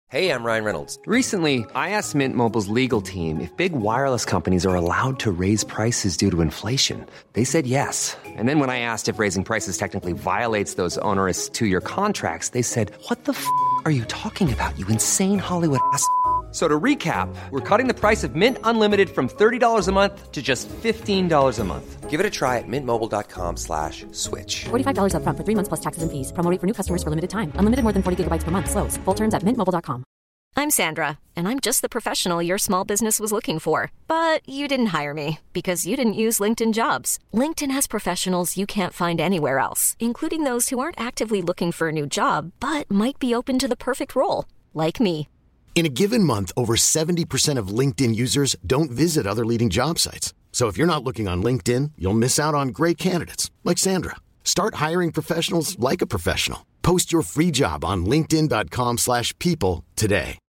Hey, I'm Ryan Reynolds. Recently, I asked Mint Mobile's legal team if big wireless companies are allowed to raise prices due to inflation. They said yes. And then when I asked if raising prices technically violates those onerous two-year contracts, they said, "What the f*** are you talking about, you insane Hollywood ass?" So to recap, we're cutting the price of Mint Unlimited from $30 a month to just $15 a month. Give it a try at mintmobile.com/switch. $45 up front for 3 months plus taxes and fees. Promo rate for new customers for limited time. Unlimited more than 40 gigabytes per month. Slows full terms at mintmobile.com. I'm Sandra, and I'm just the professional your small business was looking for. But you didn't hire me because you didn't use LinkedIn Jobs. LinkedIn has professionals you can't find anywhere else, including those who aren't actively looking for a new job, but might be open to the perfect role, like me. In a given month, over 70% of LinkedIn users don't visit other leading job sites. So if you're not looking on LinkedIn, you'll miss out on great candidates like Sandra. Start hiring professionals like a professional. Post your free job on linkedin.com/people today.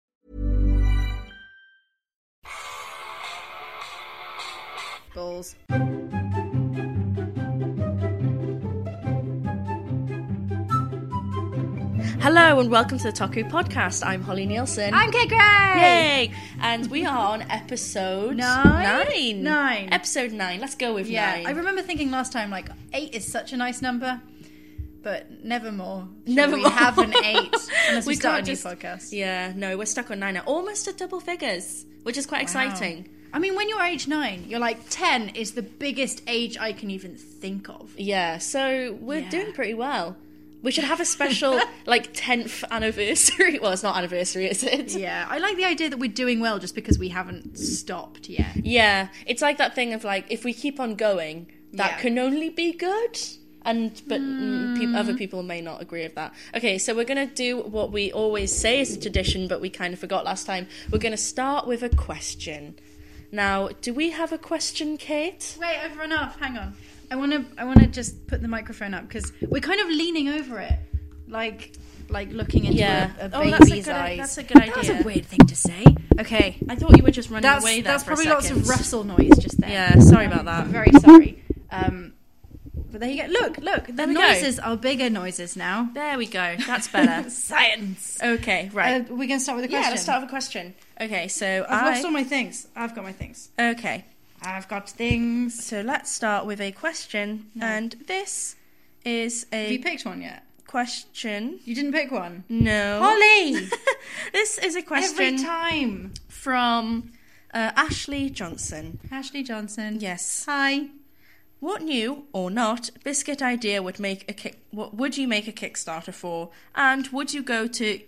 Balls. Hello and welcome to the Toku Podcast. I'm Holly Nielsen. I'm Kate Gray. Yay! And we are on episode nine. Episode 9. Let's go with 9. I remember thinking last time, like, 8 is such a nice number, but never more. Never we more. have an 8 unless we start a new can't podcast. Yeah, no, we're stuck on 9 now. Almost at double figures, which is quite exciting. I mean, when you're age 9, you're like, 10 is the biggest age I can even think of. Yeah, so we're doing pretty well. We should have a special, 10th anniversary. Well, it's not anniversary, is it? Yeah, I like the idea that we're doing well just because we haven't stopped yet. Yeah, it's like that thing of, if we keep on going, that can only be good. But other people may not agree with that. Okay, so we're going to do what we always say is a tradition, but we kind of forgot last time. We're going to start with a question. Now, do we have a question, Kate? Wait, I've run off. Hang on. I want to just put the microphone up because we're kind of leaning over it, like looking into a baby's eyes. That's a good idea. That's a weird thing to say. Okay, I thought you were just running away there. That's for a probably second. lots of rustle noise just there. Yeah, sorry about that. I'm very sorry. But there you go. Look. The we noises are bigger noises now. There we go. That's better. Science. Okay, right. We're going to start with a question. Yeah, let's start with a question. Okay, so I've lost all my things. I've got my things. Okay. I've got things. So let's start with a question, and this is a... Have you picked one yet? Question. You didn't pick one? No. Holly! This is a question... Every time. From Ashley Johnson. Ashley Johnson. Yes. Hi. What new or not biscuit idea would what would you make a Kickstarter for? And would you go to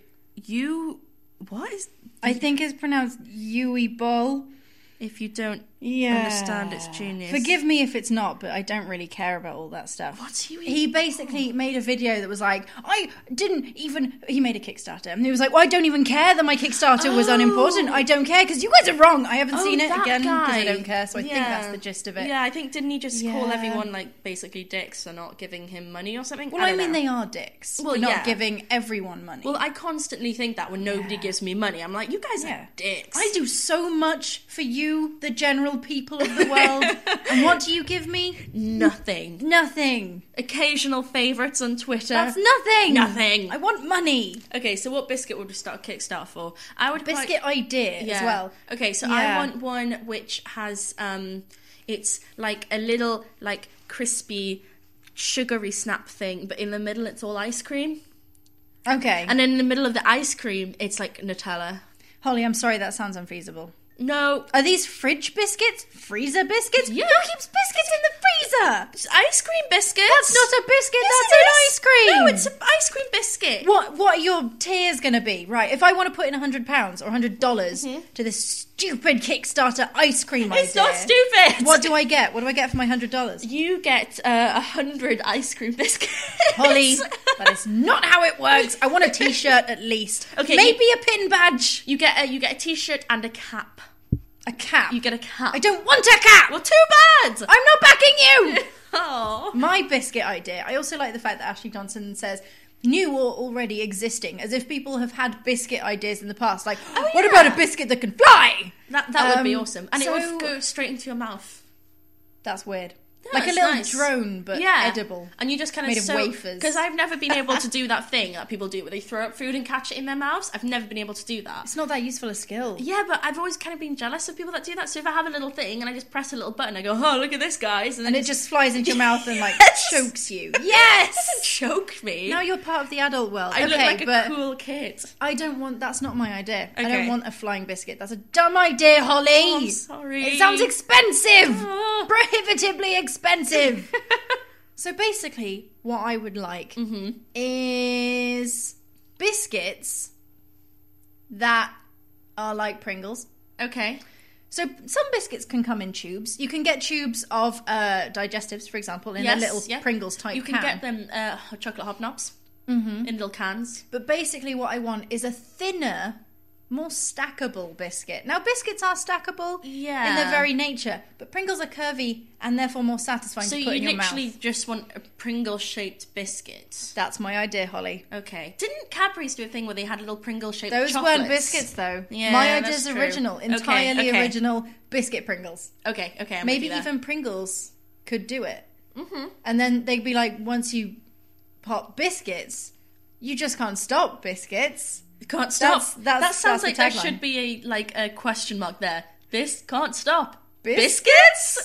I think it's pronounced Yui Ball. If you don't understand its genius. Forgive me if it's not, but I don't really care about all that stuff. What's He basically made a video that was like, he made a Kickstarter. And he was like, well, I don't even care that my Kickstarter was unimportant. I don't care because you guys are wrong. I haven't seen it again because I don't care. So I think that's the gist of it. Yeah, I think, didn't he just call everyone basically dicks for not giving him money or something? Well, I mean, they are dicks for not giving everyone money. Well, I constantly think that when nobody gives me money. I'm like, you guys are dicks. I do so much for you, the general people of the world. And what do you give me? Nothing. Occasional favourites on Twitter. That's nothing. Nothing. I want money. Okay, so what biscuit would we start Kickstarter for? I would biscuit idea as well. Okay, so I want one which has it's like a little crispy sugary snap thing, but in the middle it's all ice cream. Okay. And then in the middle of the ice cream it's like Nutella. Holly, I'm sorry, that sounds unfeasible. No. Are these fridge biscuits? Freezer biscuits? Yeah. Who keeps biscuits in the freezer? It's ice cream biscuits. That's not a biscuit, Yes, that's it an is. ice cream. No, it's an ice cream biscuit. What are your tiers going to be? Right, if I want to put in £100 or $100 to this stupid Kickstarter ice cream idea. It's not stupid. What do I get? What do I get for my $100? You get 100 ice cream biscuits. Holly, that is not how it works. I want a t-shirt at least. Okay, maybe a pin badge. You get a t-shirt and a cap. A cap? You get a cap. I don't want a cap! Well, too bad! I'm not backing you! Oh. My biscuit idea. I also like the fact that Ashley Johnson says new or already existing, as if people have had biscuit ideas in the past. Like, what about a biscuit that can fly? That would be awesome. And it would go straight into your mouth. That's weird. Yeah, like a it's little nice. drone, but Yeah. edible. And you just kind made of of wafers. Because I've never been able to do that thing that people do where they throw up food and catch it in their mouths. I've never been able to do that. It's not that useful a skill. Yeah, but I've always kind of been jealous of people that do that. So if I have a little thing and I just press a little button, I go, oh, look at this, guys. And it just flies into your mouth and like chokes you. It Yes! doesn't choke me. Now you're part of the adult world. I look Okay, like a but cool kid. I don't want... That's not my idea. I Okay. don't want a flying biscuit. That's a dumb idea, Holly. Oh, I'm sorry. It sounds expensive. Oh. Prohibitively expensive. So basically, what I would like is biscuits that are like Pringles. Okay. So some biscuits can come in tubes. You can get tubes of digestives, for example, in a little Pringles type You can can. get them chocolate hobnobs in little cans. But basically what I want is a thinner, more stackable biscuit. Now, biscuits are stackable in their very nature, but Pringles are curvy and therefore more satisfying So to put you in your literally mouth. just want a Pringle-shaped biscuit. That's my idea, Holly. Okay. Didn't Cadbury's do a thing where they had little Pringle-shaped Those chocolates? weren't biscuits, though. Yeah, my that's idea's true. original, Okay, entirely okay. original biscuit Pringles. Okay, I'm with Maybe you there. even Pringles could do it. Mm-hmm. And then they'd be like, once you pop biscuits, you just can't stop biscuits. Can't stop. That's that sounds the like there tagline. should be a question mark there. This can't stop. Biscuits?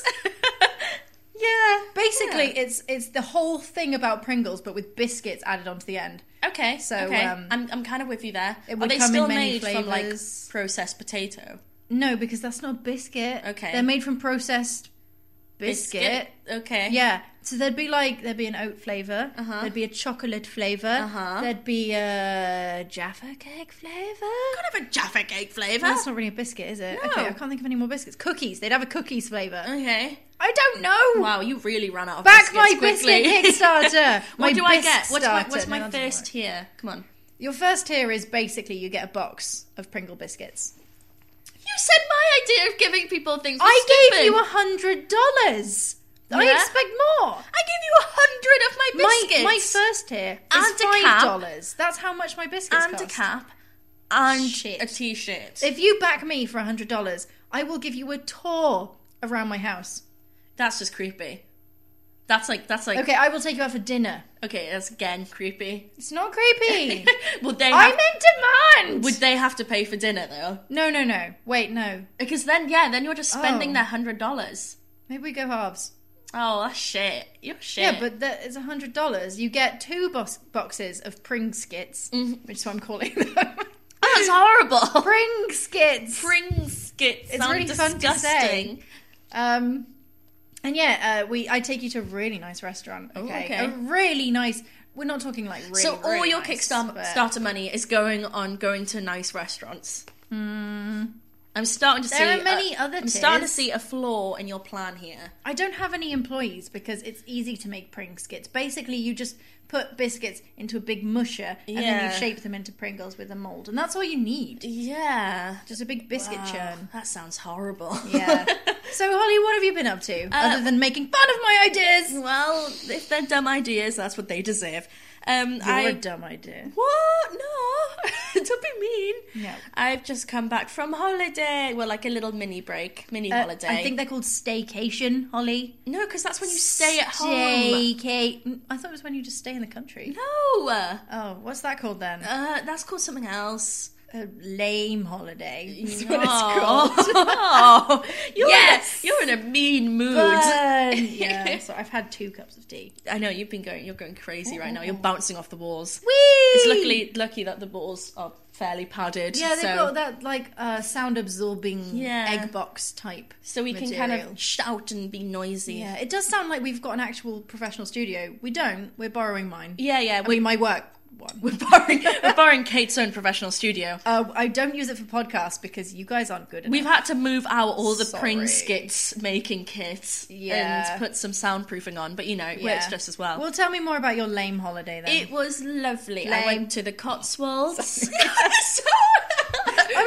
Yeah. Basically, it's the whole thing about Pringles, but with biscuits added onto the end. Okay. So, okay. I'm kind of with you there. it Are would they come in still many made from like flavours. processed potato? No, because that's not a biscuit. Okay. They're made from processed biscuit. Okay. Yeah. So there'd be an oat flavour. There'd be a chocolate flavour. There'd be a Jaffa cake flavour. Kind of a Jaffa cake flavour. That's not really a biscuit, is it? No. Okay, I can't think of any more biscuits. Cookies. They'd have a cookies flavour. Okay. I don't know. Wow, you really ran out of Back biscuits my quickly. biscuit Kickstarter. What My do I bisc get? What's my starter. No, that doesn't first work. tier? Come on. Your first tier is basically you get a box of Pringle biscuits. You said my idea of giving people things was I gave stupid. you $100. I Yeah? expect more. I gave you 100 of my biscuits. My first tier And is a cap. $5. That's how much my biscuits and cost. a cap and Shit. a t-shirt. If you back me for $100, I will give you a tour around my house. That's just creepy. That's like Okay, I will take you out for dinner. okay, that's again creepy. It's not creepy. Would they I'm have, in demand. would they have to pay for dinner though? No. Wait, no. Because then you're just spending their $100. Maybe we go halves. Oh, that's shit. You're shit. Yeah, but it's $100. You get two boxes of Pring skits, which is what I'm calling them. that's horrible. Pring skits. Pring skits. It's sound really fun to disgusting. say. And yeah, I take you to a really nice restaurant. Okay, okay. a really nice. We're not talking like really. So all really your nice, Kickstarter money is going to nice restaurants. I'm starting to see. There are many other I'm starting to tiers. see a flaw in your plan here. I don't have any employees because it's easy to make Pring skits. Basically, you just put biscuits into a big musher and then Yeah. you shape them into Pringles with a mold, and that's all you need. Yeah. Just a big biscuit churn. That sounds horrible. Yeah. So, Holly, what have you been up to other than making fun of my ideas? Well, if they're dumb ideas, that's what they deserve. You're a dumb idea. What? No, don't be mean. No. I've just come back from holiday. Well, like a little mini holiday. I think they're called staycation, Holly. no, because that's when you stay at home. I thought it was when you just stay in the country. No, Oh, what's that called then? that's called something else. A lame holiday. That's Oh. what it's called. Oh, Yes! you're in a mean mood. Yeah, so I've had 2 cups of tea. I know you're going crazy right now. You're bouncing off the walls. Whee! It's lucky that the balls are fairly padded. Yeah, they've so, got that like sound absorbing Yeah. egg box type. so we can material. kind of shout and be noisy. Yeah, it does sound like we've got an actual professional studio. We don't. We're borrowing mine. yeah. I mean, my work one. We're borrowing Kate's own professional studio. I don't use it for podcasts because you guys aren't good enough. We've had to move out all the Sorry. Pring skits making kits Yeah. and put some soundproofing on, but it works just as well. Well, tell me more about your lame holiday then. It was lovely. I Lame. went to the Cotswolds. I'm just bitter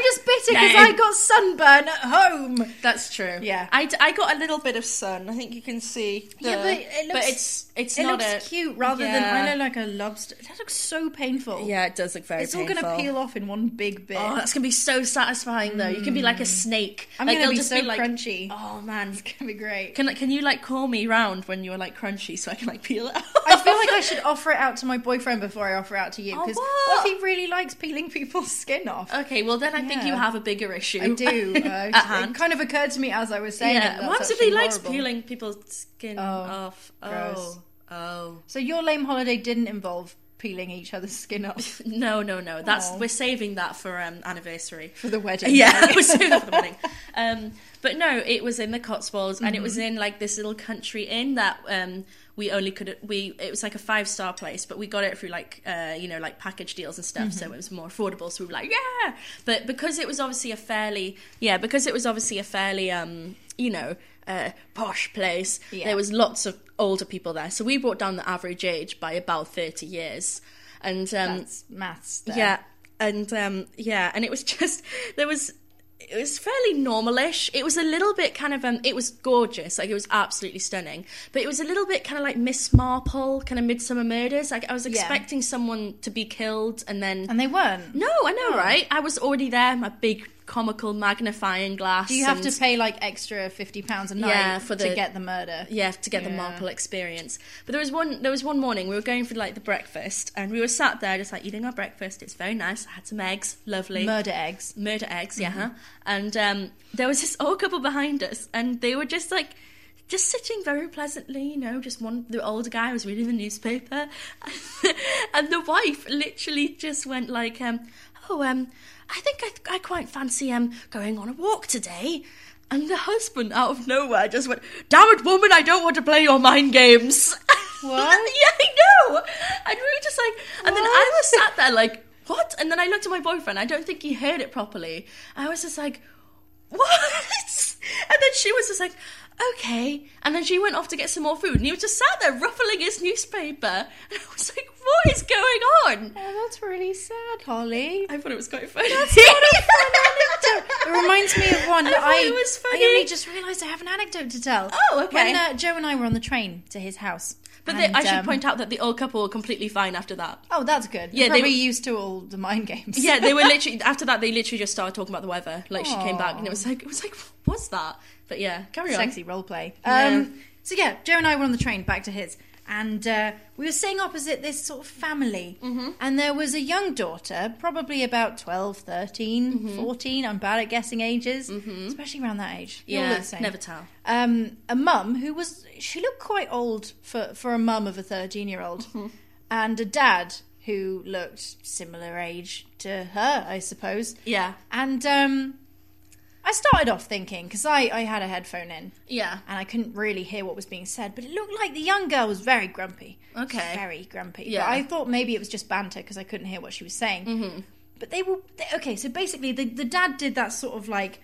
because I got sunburn at home. That's true. Yeah. I got a little bit of sun. I think you can see. But it looks cute rather than I look like a lobster. That looks so painful. Yeah, it does look very It's painful. all going to peel off in one big bit. Oh, that's going to be so satisfying though. You can be like a snake. I'm like, going to be just so like, crunchy. Oh man, It's going to be great. Can you like call me round when you're like crunchy so I can like peel it out? I feel like I should offer it out to my boyfriend before I offer it out to you. Oh, Because what? what if he really likes peeling people's skin off? Okay, well then I think you have a bigger issue. I do. at hand. It kind of occurred to me as I was saying it. Yeah. That's What happens if actually he likes horrible. peeling people's skin off? gross. Oh. So your lame holiday didn't involve peeling each other's skin off No. We're saving that for anniversary. for the wedding. Yeah, we're saving that for the wedding. But no, it was in the Cotswolds, and it was in like this little country inn that we only could. It was like a 5-star place, but we got it through like like package deals and stuff, so it was more affordable. So we were like, yeah. But because it was obviously a fairly posh place, there was lots of older people there. So we brought down the average age by about 30 years, and That's maths there. yeah, and and it was just it was fairly normalish. It was a little bit kind of it was gorgeous, like it was absolutely stunning, but it was a little bit kind of like Miss Marple, kind of Midsummer Murders. Like I was expecting someone to be killed, and they weren't. no, I know, right? I was already there, my big comical magnifying glass. Do you have to pay like extra £50 a night to get the murder? Yeah, to get the Marple experience. But there was one morning we were going for like the breakfast, and we were sat there just like eating our breakfast. It's very nice. I had some eggs, lovely Murder eggs. Yeah. And there was this old couple behind us, and they were just sitting very pleasantly, just the older guy was reading the newspaper, and the wife literally just went like, I think I quite fancy going on a walk today. And the husband, out of nowhere, just went, "Damn it, woman, I don't want to play your mind games." What? Yeah, I know. And we were just like, and then I was sat there like, what? And then I looked at my boyfriend. I don't think he heard it properly. I was just like, what? And then she was just like, okay. And then she went off to get some more food, and he was just sat there ruffling his newspaper. And I was like, what is going on? Oh, that's really sad, Holly. I thought it was quite funny. That's not a fun anecdote. It reminds me of one that it was funny. I only just realised I have an anecdote to tell. Oh, okay. When Joe and I were on the train to his house. But I should point out that the old couple were completely fine after that. Oh, that's good. Yeah, They're they probably were used to all the mind games. Yeah, they were literally, after that, they literally just started talking about the weather. Like, she came back, and it was like, what's that? But yeah, carry on. Sexy role play. Yeah. So yeah, Joe and I were on the train back to his, and we were sitting opposite this sort of family, and there was a young daughter, probably about 12, 13, 14, I'm bad at guessing ages, especially around that age. You're all the same. Never tell. A mum she looked quite old for a mum of a 13-year-old, and a dad who looked similar age to her, I suppose. Yeah. And I started off thinking, because I had a headphone in. Yeah. And I couldn't really hear what was being said, but it looked like the young girl was very grumpy. Okay. Very grumpy. Yeah. But I thought maybe it was just banter, because I couldn't hear what she was saying. But okay, so basically the dad did that sort of like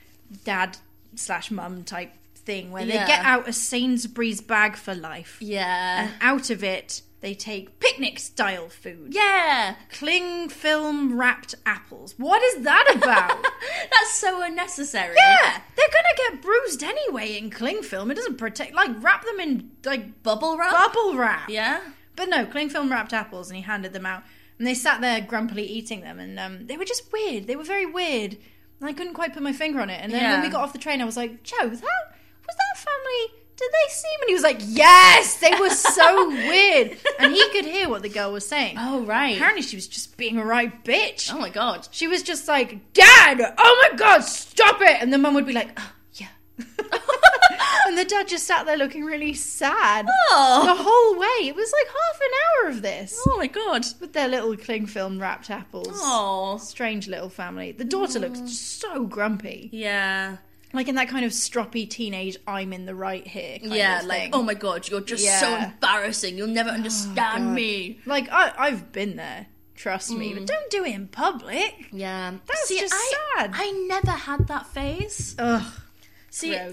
dad/mum type thing, where they get out a Sainsbury's bag for life. Yeah. And out of it, they take picnic-style food. Yeah. Cling film wrapped apples. What is that about? That's so unnecessary. Yeah, they're gonna get bruised anyway in cling film. It doesn't protect. Like, wrap them in like Bubble wrap? Bubble wrap. Yeah. But no, cling film wrapped apples, and he handed them out, and they sat there grumpily eating them, and they were just weird. They were very weird, and I couldn't quite put my finger on it. And then when we got off the train, I was like, Joe, was that family? Did they see him? And he was like, yes, they were so weird. And he could hear what the girl was saying. Oh, right. Apparently she was just being a right bitch. Oh, my God. She was just like, Dad, oh my God, stop it. And the mum would be like, oh, yeah. And the dad just sat there looking really sad. Oh. The whole way. It was like half an hour of this. Oh, my God. With their little cling film wrapped apples. Oh. Strange little family. The daughter looked so grumpy. Yeah. Like in that kind of stroppy teenage, I'm in the right here kind of thing. Like, oh my God, you're just so embarrassing. You'll never understand me. Like, I've been there. Trust me. But don't do it in public. Yeah. That's just sad. I never had that phase. Ugh. See, gross.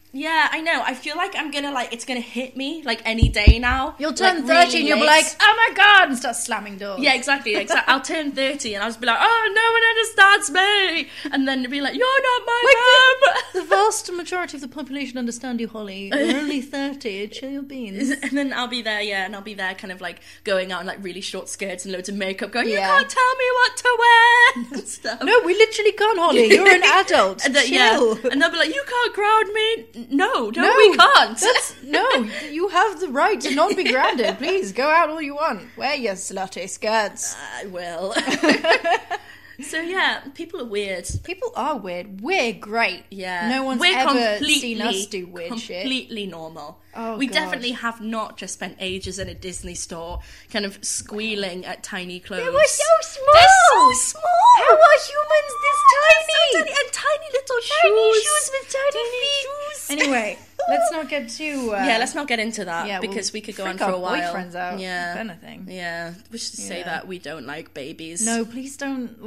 Yeah, I know. I feel like I'm gonna it's gonna hit me any day now. You'll turn 30 really and you'll be like, oh my god, and start slamming doors. Yeah, exactly. I'll turn 30 and I'll just be like, oh, no one understands me. And then be like, you're not my mum. The vast majority of the population understand you, Holly. You're only 30. Chill your beans. And then I'll be there, and I'll be there kind of going out in really short skirts and loads of makeup going, you can't tell me what to wear and stuff. No, we literally can't, Holly. You're an adult. And Chill. And they'll be like, you can't ground me. No, we can't. No, you have the right to not be grounded. Please, go out all you want. Wear your slutty skirts. I will. So yeah, people are weird. People are weird. We're great. Yeah. No one's ever seen us do weird shit. Completely normal. Oh, we God. Definitely have not just spent ages in a Disney store kind of squealing at tiny clothes. They were so small. They're so small. How are humans this tiny? So tiny and tiny little shoes with tiny feet. Anyway, let's not get too... let's not get into that because we could go on for a while. Boyfriends out, yeah. if anything. Yeah, we should say that we don't like babies. No, please don't,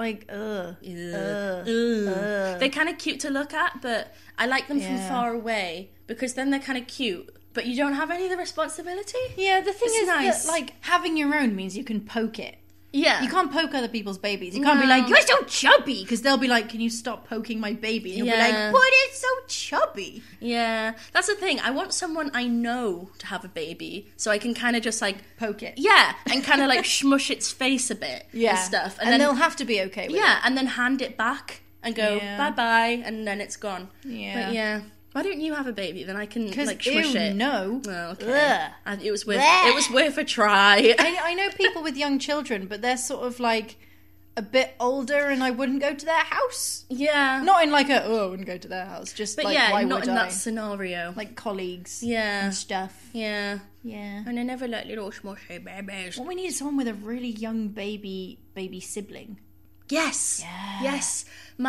They're kind of cute to look at, but I like them from far away because then they're kind of cute. But you don't have any of the responsibility? Yeah, the thing is nice. that, having your own means you can poke it. Yeah. You can't poke other people's babies. You can't be like, you're so chubby, because they'll be like, can you stop poking my baby? And you'll be like, but it's so chubby. Yeah. That's the thing. I want someone I know to have a baby, so I can kind of just, poke it. Yeah, and kind of, smush its face a bit and stuff. And then they'll have to be okay with it. Yeah, and then hand it back and go, bye-bye, and then it's gone. Yeah. But, yeah. Why don't you have a baby? Then I can smush it. No. Oh, okay. It was worth a try. I know people with young children, but they're sort of a bit older, and I wouldn't go to their house. Yeah. Not in I wouldn't go to their house. Just but why not would in I? that scenario. Colleagues. Yeah. And stuff. Yeah. Yeah. And I never like little smushy babies. What we need is someone with a really young baby sibling. Yes. Yeah. Yes.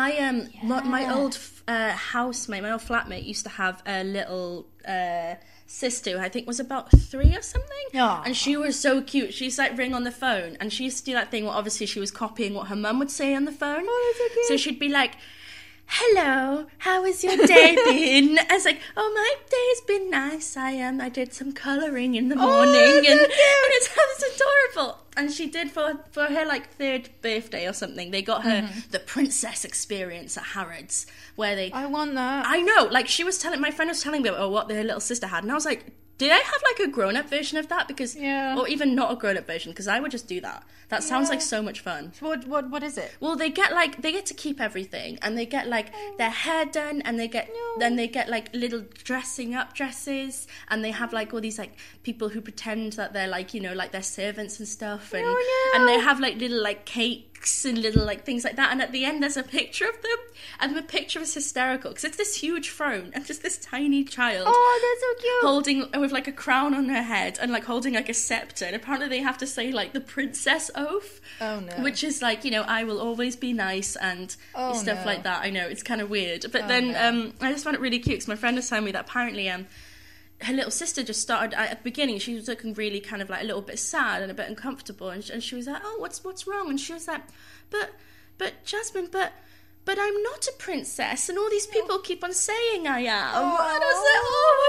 My old housemate, my old flatmate used to have a little sister who I think was about 3 or something. Aww. And she was so cute. She used to ring on the phone, and she used to do that thing where obviously she was copying what her mum would say on the phone. Oh, that's so cute. So she'd be like, hello, how has your day been? I was like, oh, my day's been nice. I did some colouring in the morning. And it's adorable. And she did for her 3rd birthday or something. They got her the princess experience at Harrods, where they... I want that. I know. My friend was telling me about what their little sister had, and I was like, did I have a grown-up version of that? Because, or even not a grown-up version, because I would just do that. That sounds like so much fun. So what is it? Well, they get to keep everything, and they get their hair done, and they get little dressing up dresses, and they have all these people who pretend that they're their servants and stuff, and and they have little cakes and little things like that, and at the end there's a picture of them, and the picture is hysterical because it's this huge throne and just this tiny child. Oh, that's so cute. Holding with a crown on her head and holding a scepter, and apparently they have to say the princess oath. Oh no. Which is I will always be nice and stuff like that. I know it's kind of weird, but then I just found it really cute because my friend was telling me that apparently her little sister just started at the beginning. She was looking really kind of a little bit sad and a bit uncomfortable, and she was like, "Oh, what's wrong?" And she was like, "But Jasmine, but I'm not a princess, and all these people keep on saying I am." And I was like,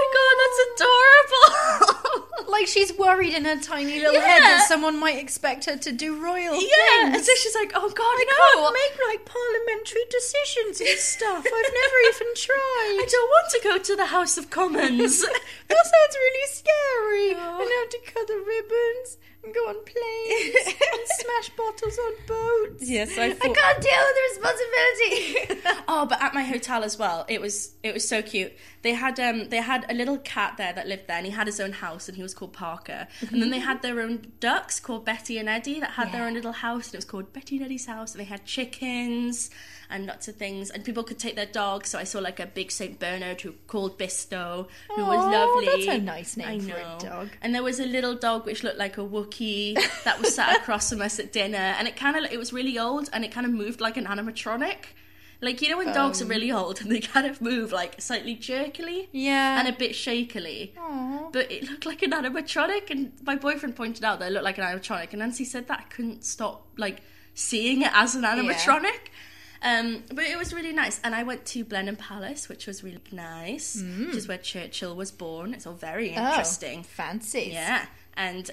"Oh my god, that's adorable!" She's worried in her tiny little head that someone might expect her to do royal things. And so she's like, "Oh god, I can't make parliamentary decisions and stuff. I've never even tried. I don't want to go to the House of Commons." That sounds really scary. And have to cut the ribbons and go on planes and smash bottles on boats. Yes, I can't deal with the responsibility. Oh, but at my hotel as well, it was so cute. They had a little cat there that lived there, and he had his own house, and he was called Parker. And then they had their own ducks called Betty and Eddie that had their own little house, and it was called Betty and Eddie's house. And they had chickens and lots of things, and people could take their dogs. So I saw a big Saint Bernard who called Bisto, who was lovely. That's a nice name for a dog. And there was a little dog which looked like a Wookiee that was sat across from us at dinner, and it was really old, and it kind of moved like an animatronic. When dogs are really old and they kind of move slightly jerkily and a bit shakily. Aww. But it looked like an animatronic, and my boyfriend pointed out that it looked like an animatronic, and Nancy said that I couldn't stop seeing it as an animatronic. But it was really nice. And I went to Blenheim Palace, which was really nice, which is where Churchill was born. It's all very interesting. Fancy. Yeah. And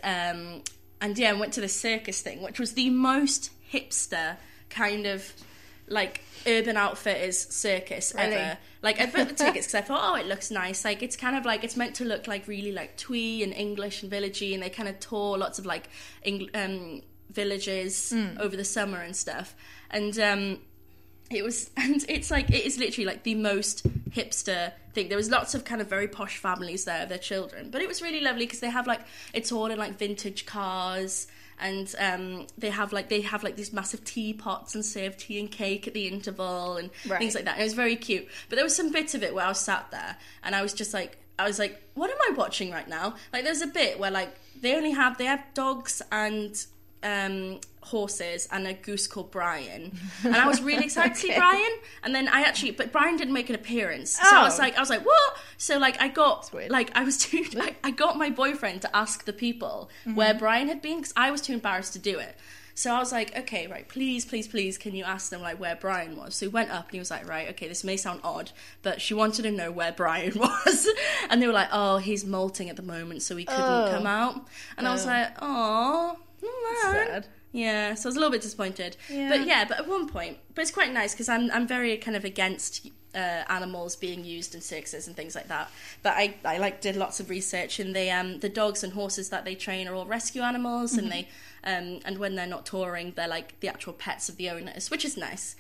I went to the circus thing, which was the most hipster kind of, like, Urban Outfitters circus ever. Like, I booked the tickets because I thought, it looks nice. Like, it's kind of like, it's meant to look like really like twee and English and villagey, and they kind of tour lots of like villages over the summer and stuff. And it is literally like the most hipster thing. There was lots of kind of very posh families there of their children, but it was really lovely because they have like, it's all in like vintage cars. And they have these massive teapots and serve tea and cake at the interval and things like that. And it was very cute. But there was some bit of it where I was sat there and I was like, what am I watching right now? Like, there's a bit where like they have dogs and horses and a goose called Brian, and I was really excited to see Brian. And then but Brian didn't make an appearance, so I was like, what? So like I got I got my boyfriend to ask the people where Brian had been, because I was too embarrassed to do it. So I was like, okay, right, please, can you ask them like where Brian was? So he went up and he was like, right, okay, this may sound odd, but she wanted to know where Brian was. And they were like, oh, he's molting at the moment, so he couldn't come out. And I was like, oh, sad. Yeah, so I was a little bit disappointed. Yeah. But at one point, but it's quite nice because I'm very kind of against animals being used in circuses and things like that. But I did lots of research, and the dogs and horses that they train are all rescue animals, and they and when they're not touring, they're like the actual pets of the owners, which is nice.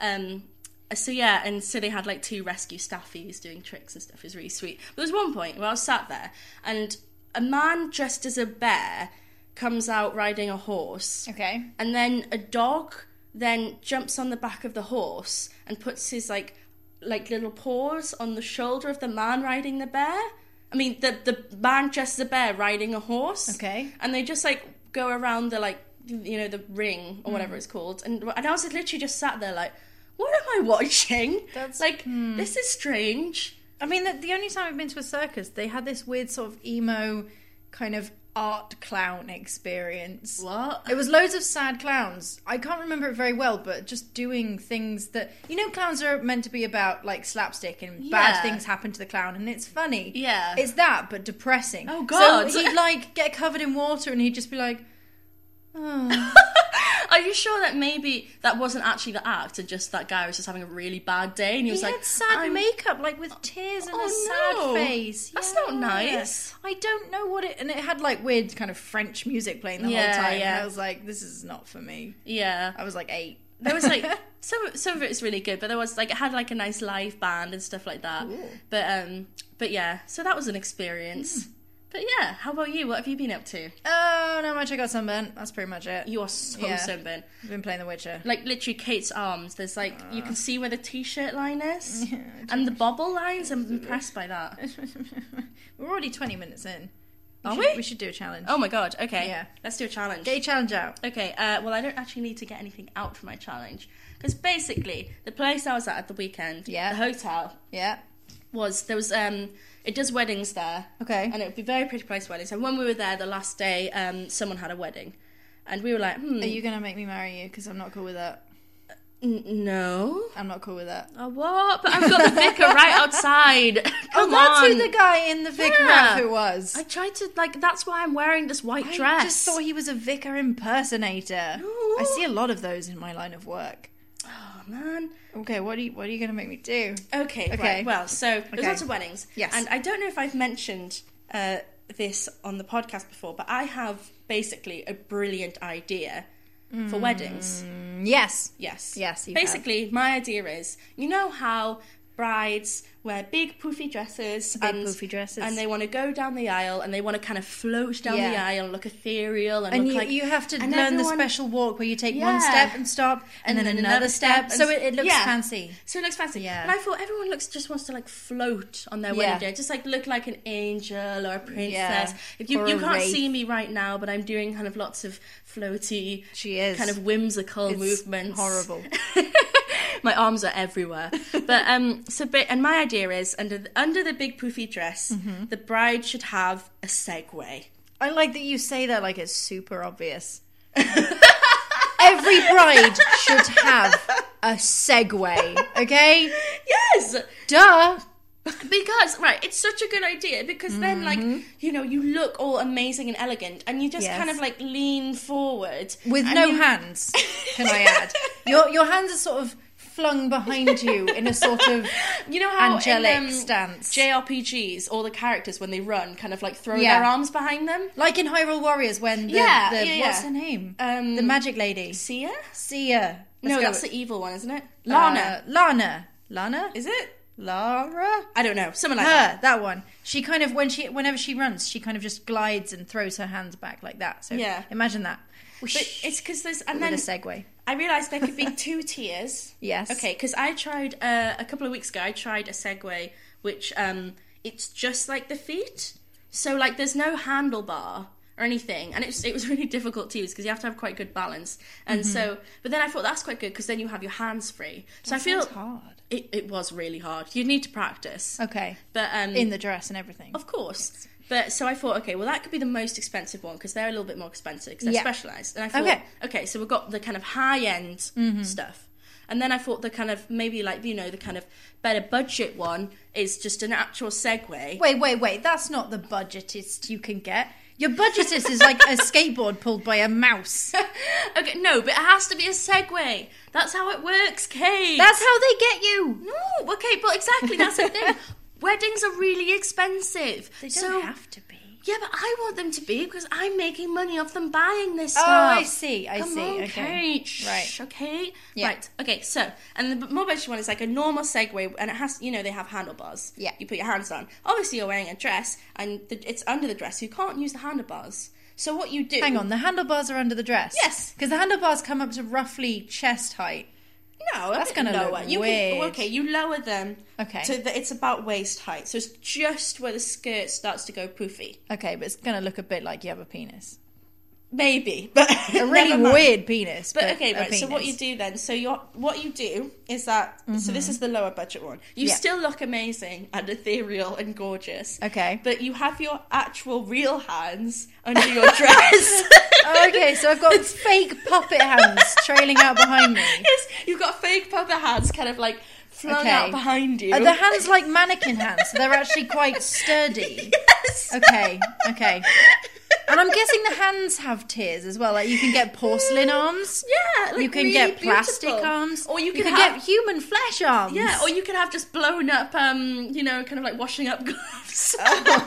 So they had like 2 rescue staffies doing tricks and stuff. It was really sweet. But there was one point where I was sat there, and a man dressed as a bear comes out riding a horse. Okay. And then a dog then jumps on the back of the horse and puts his like little paws on the shoulder of the man riding the bear. I mean, the man dressed as a bear riding a horse. Okay. And they just like go around the like, you know, the ring or whatever it's called. And I was literally just sat there like, what am I watching? That's like, this is strange. I mean, the only time I've been to a circus, they had this weird sort of emo kind of art clown experience. What? It was loads of sad clowns. I can't remember it very well, but just doing things that, you know, clowns are meant to be about like slapstick and bad things happen to the clown and it's funny. Yeah. It's that, but depressing. Oh God. So he'd like get covered in water and he'd just be like, oh. Are you sure that maybe that wasn't actually the act and just that guy was just having a really bad day and he was like... He had sad makeup, like with tears and a sad face. That's not nice. I don't know what it... And it had like weird kind of French music playing the whole time. Yeah. And I was like, this is not for me. Yeah. I was like 8. There was like... some of it was really good, but there was like... It had like a nice live band and stuff like that. Ooh. But yeah, so that was an experience. But yeah, how about you? What have you been up to? Oh, not much. I got sunburnt. That's pretty much it. You are so sunburnt. I've been playing The Witcher. Like, literally, Kate's arms. There's like, you can see where the t-shirt line is. Yeah, and the bobble lines. I'm impressed by that. We're already 20 minutes in. Are we? We should do a challenge. Oh my God, okay. Yeah. Let's do a challenge. Get your challenge out. Okay, well, I don't actually need to get anything out for my challenge. Because basically, the place I was at the weekend, the hotel, it does weddings there. Okay. And it would be very pretty place weddings. And when we were there the last day, someone had a wedding. And we were like, Are you going to make me marry you? Because I'm not cool with that. No. I'm not cool with that. Oh, what? But I've got the vicar right outside. Come that's on. Who the guy in the vicar outfit was. I tried to, that's why I'm wearing this white dress. I just thought he was a vicar impersonator. No. I see a lot of those in my line of work. Oh, man. Okay, what are you going to make me do? Okay. Right. Well, so there's lots of weddings. Yes. And I don't know if I've mentioned this on the podcast before, but I have basically a brilliant idea for weddings. Yes. Basically, my idea is, you know how brides wear big poofy dresses and they want to go down the aisle and they want to kind of float down the aisle and look ethereal and look like... you have to learn the special walk where you take one step and stop and then another step. So it looks fancy. So it looks fancy. Yeah. And I thought everyone just wants to like float on their wedding day. Just like look like an angel or a princess. Yeah. If you can't see me right now, but I'm doing kind of lots of floaty, kind of whimsical movements. Horrible. My arms are everywhere. But and my idea is under the big poofy dress, the bride should have a Segway. I like that you say that like it's super obvious. Every bride should have a Segway, okay? Yes! Duh! Because, right, it's such a good idea because then, like, you know, you look all amazing and elegant and you just kind of, like, lean forward. With no hands, can I add? Your hands are sort of flung behind you in a sort of you know how angelic stance. JRPGs, all the characters, when they run, kind of, like, throw their arms behind them? Like in Hyrule Warriors when what's her name? The magic lady. Sia? Sia. No, that's the evil one, isn't it? Lana. Lana? Is it? Lara? I don't know. Something like that. That one. She kind of, whenever she runs, she kind of just glides and throws her hands back like that. So imagine that. But it's because there's... And then a Segway. I realised there could be 2 tiers. Yes. Okay, because I tried, a couple of weeks ago, I tried a Segway, which, it's just like the feet. So, like, there's no handlebar or anything, and it was really difficult to use because you have to have quite good balance, and so, but then I thought that's quite good because then you have your hands free. So I feel hard. It was really hard. You need to practice. Okay, but in the dress and everything, of course. But so I thought, okay, well that could be the most expensive one because they're a little bit more expensive because they're specialised. And I thought, okay, so we've got the kind of high end stuff. And then I thought the kind of, maybe like, you know, the kind of better budget one is just an actual Segway. Wait, that's not the budgetist you can get. Your budgetist is like a skateboard pulled by a mouse. Okay, no, but it has to be a Segway. That's how it works, Kate. That's how they get you. No, okay, but exactly, that's the thing. Weddings are really expensive. They don't have to be. Yeah, but I want them to be because I'm making money off them buying this stuff. Oh, I see. Come on, okay. Kate. Right. Okay. Yeah. Right. Okay. So, and the more budget one is like a normal Segway, and it has, you know, they have handlebars. Yeah. You put your hands on. Obviously, you're wearing a dress, and it's under the dress, so you can't use the handlebars. So what you do? Hang on, the handlebars are under the dress. Yes. Because the handlebars come up to roughly chest height. No, that's going to lower. You lower them. Okay. So that it's about waist height. So it's just where the skirt starts to go poofy. Okay, but it's going to look a bit like you have a penis. Maybe, but a really weird penis. But okay, right. So what you do then? So what you do is that. So this is the lower budget one. You still look amazing and ethereal and gorgeous. Okay, but you have your actual real hands under your dress. Okay, so I've got fake puppet hands trailing out behind me. Yes, you've got fake puppet hands, kind of like flung out behind you. Are the hands like mannequin hands? So they're actually quite sturdy. Yes. Okay. And I'm guessing the hands have tears as well. Like you can get porcelain arms. Yeah, like you can really get plastic beautiful. Arms, or you can get human flesh arms. Yeah, or you can have just blown up, you know, kind of like washing up gloves.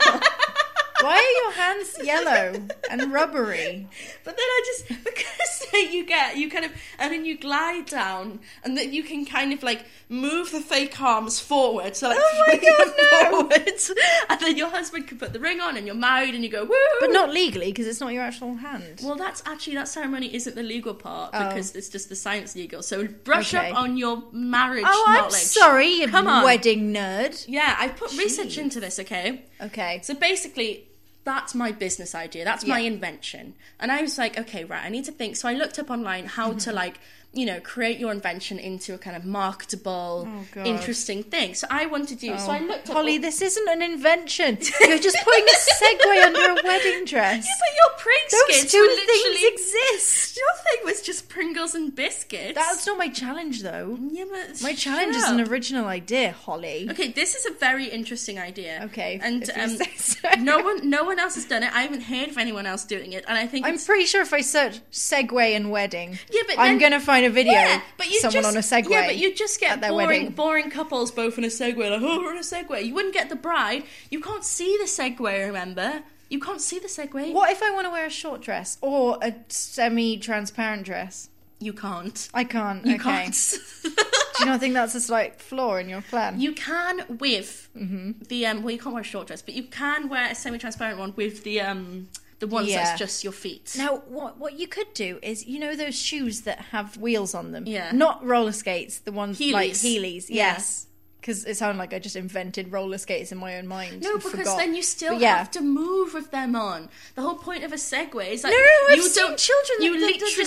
Why are your hands yellow and rubbery? But then because you kind of, and then you glide down, and then you can kind of like move the fake arms forward, so like forwards, and then your husband can put the ring on, and you're married, and you go woo. But not legally, because it's not your actual hand. Well, that ceremony isn't the legal part because it's just the science legal. So brush up on your marriage knowledge. I'm sorry, you Come on. wedding nerd. Yeah, I put research into this. Okay. So basically, that's my business idea. That's my invention. And I was like, okay, right, I need to think. So I looked up online how to like, you know, create your invention into a kind of marketable, interesting thing. So I wanted to so I looked up... Holly, this isn't an invention. You're just putting a Segway under a wedding dress. Yeah, but your Pringles Those two things exist. Your thing was just Pringles and biscuits. That's not my challenge, though. Yeah, but... My challenge is an original idea, Holly. Okay, this is a very interesting idea. Okay, and no one else has done it. I haven't heard of anyone else doing it, and I think I'm pretty sure if I search Segway and wedding, but I'm going to find a video. Yeah, but someone on a Segway. Yeah, but you just get boring couples both in a Segway. Like, oh, we're in a Segway. You wouldn't get the bride. You can't see the Segway. Remember, you can't see the Segway. What if I want to wear a short dress or a semi-transparent dress? You can't. I can't. You can't. Do you not think that's a slight flaw in your plan? You can with the well, you can't wear a short dress, but you can wear a semi-transparent one with the ones that's just your feet. Now, what you could do is, you know those shoes that have wheels on them? Yeah. Not roller skates, the ones Heelys. like Heelys. Yes. Because it sounded like I just invented roller skates in my own mind. No, because then you still have to move with them on. The whole point of a Segway is like... No, I've seen children you literally...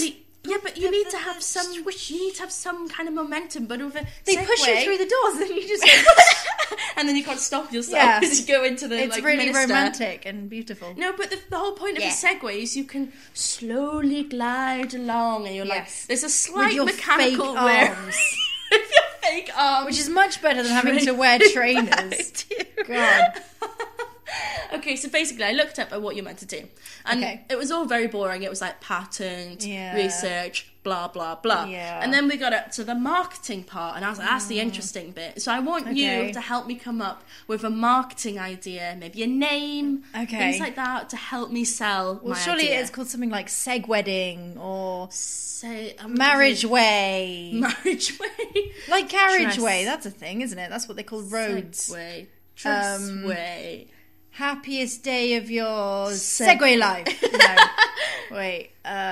Yeah, but you need to have some. You need to have some kind of momentum. But with a they Segway, push you through the doors, and you just and then you can't stop yourself as you go into the. It's really romantic and beautiful. No, but the whole point of a Segway is you can slowly glide along, and you're like, there's a slight mechanical wear. With your fake arms, which is much better than having to wear trainers. God. Okay, so basically I looked up at what you're meant to do. And it was all very boring. It was like patent, research, blah, blah, blah. Yeah. And then we got up to the marketing part, and I was like, that's the interesting bit. So I want you to help me come up with a marketing idea, maybe a name, things like that, to help me sell my surely idea. It's called something like Segwedding or Marriage Way. Marriage Way. Like Carriage Way, that's a thing, isn't it? That's what they call roads. Segway. Dress Way. Happiest day of yours. Segway life. No. Wait.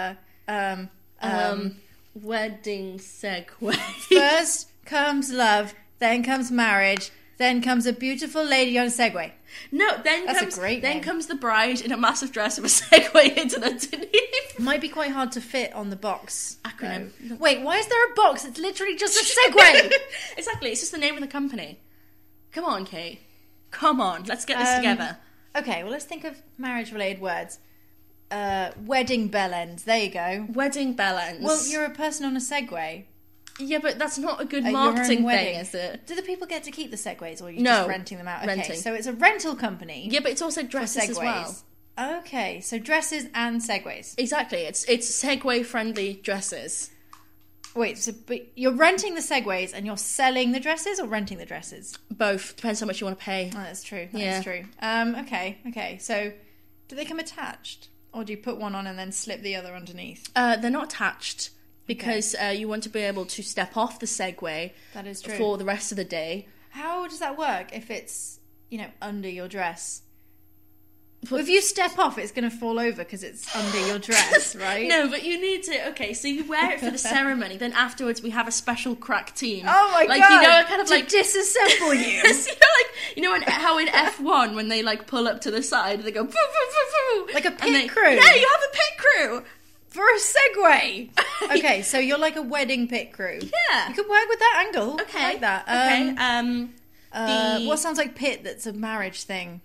Wedding Segway. First comes love, then comes marriage, then comes a beautiful lady on a Segway. No, then comes the bride in a massive dress with a Segway into underneath. Might be quite hard to fit on the box. Acronym. Wait, why is there a box? It's literally just a Segway. Exactly, it's just the name of the company. Come on, Kate. Come on, let's get this together. Okay, well, let's think of marriage-related words. Wedding bellends. There you go. Wedding bellends. Well, you're a person on a Segway. Yeah, but that's not a good marketing thing, is it? Do the people get to keep the Segways, or are you just renting them out? Okay, renting. So it's a rental company. Yeah, but it's also dresses as well. Okay, so dresses and Segways. Exactly, it's Segway-friendly dresses. Wait, but you're renting the Segways and you're selling the dresses or renting the dresses? Both. Depends how much you want to pay. Oh, that's true. That's true. Okay. So, do they come attached? Or do you put one on and then slip the other underneath? They're not attached because you want to be able to step off the Segway. That is true. For the rest of the day. How does that work if it's, under your dress? Well, if you step off, it's going to fall over because it's under your dress, right? No, but you need to... Okay, so you wear it for the ceremony, then afterwards we have a special crack team. Oh my God! Kind of to disassemble you. How in F1, when they pull up to the side, they go... Boo, boo, boo, boo, like a pit crew. Yeah, you have a pit crew. For a Segway. Okay, so you're like a wedding pit crew. Yeah. You could work with that angle. Okay. I like that. Okay. What sounds like pit that's a marriage thing?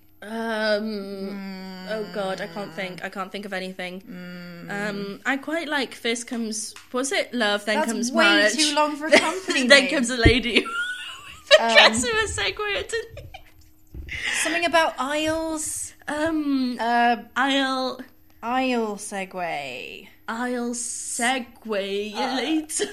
Oh God, I can't think of anything. I quite like first comes, was it love, then comes marriage. That's way too long for a company Then name. comes a lady with a dress with a Segway underneath. Something about aisles. Aisle Segway. Aisle Segway later.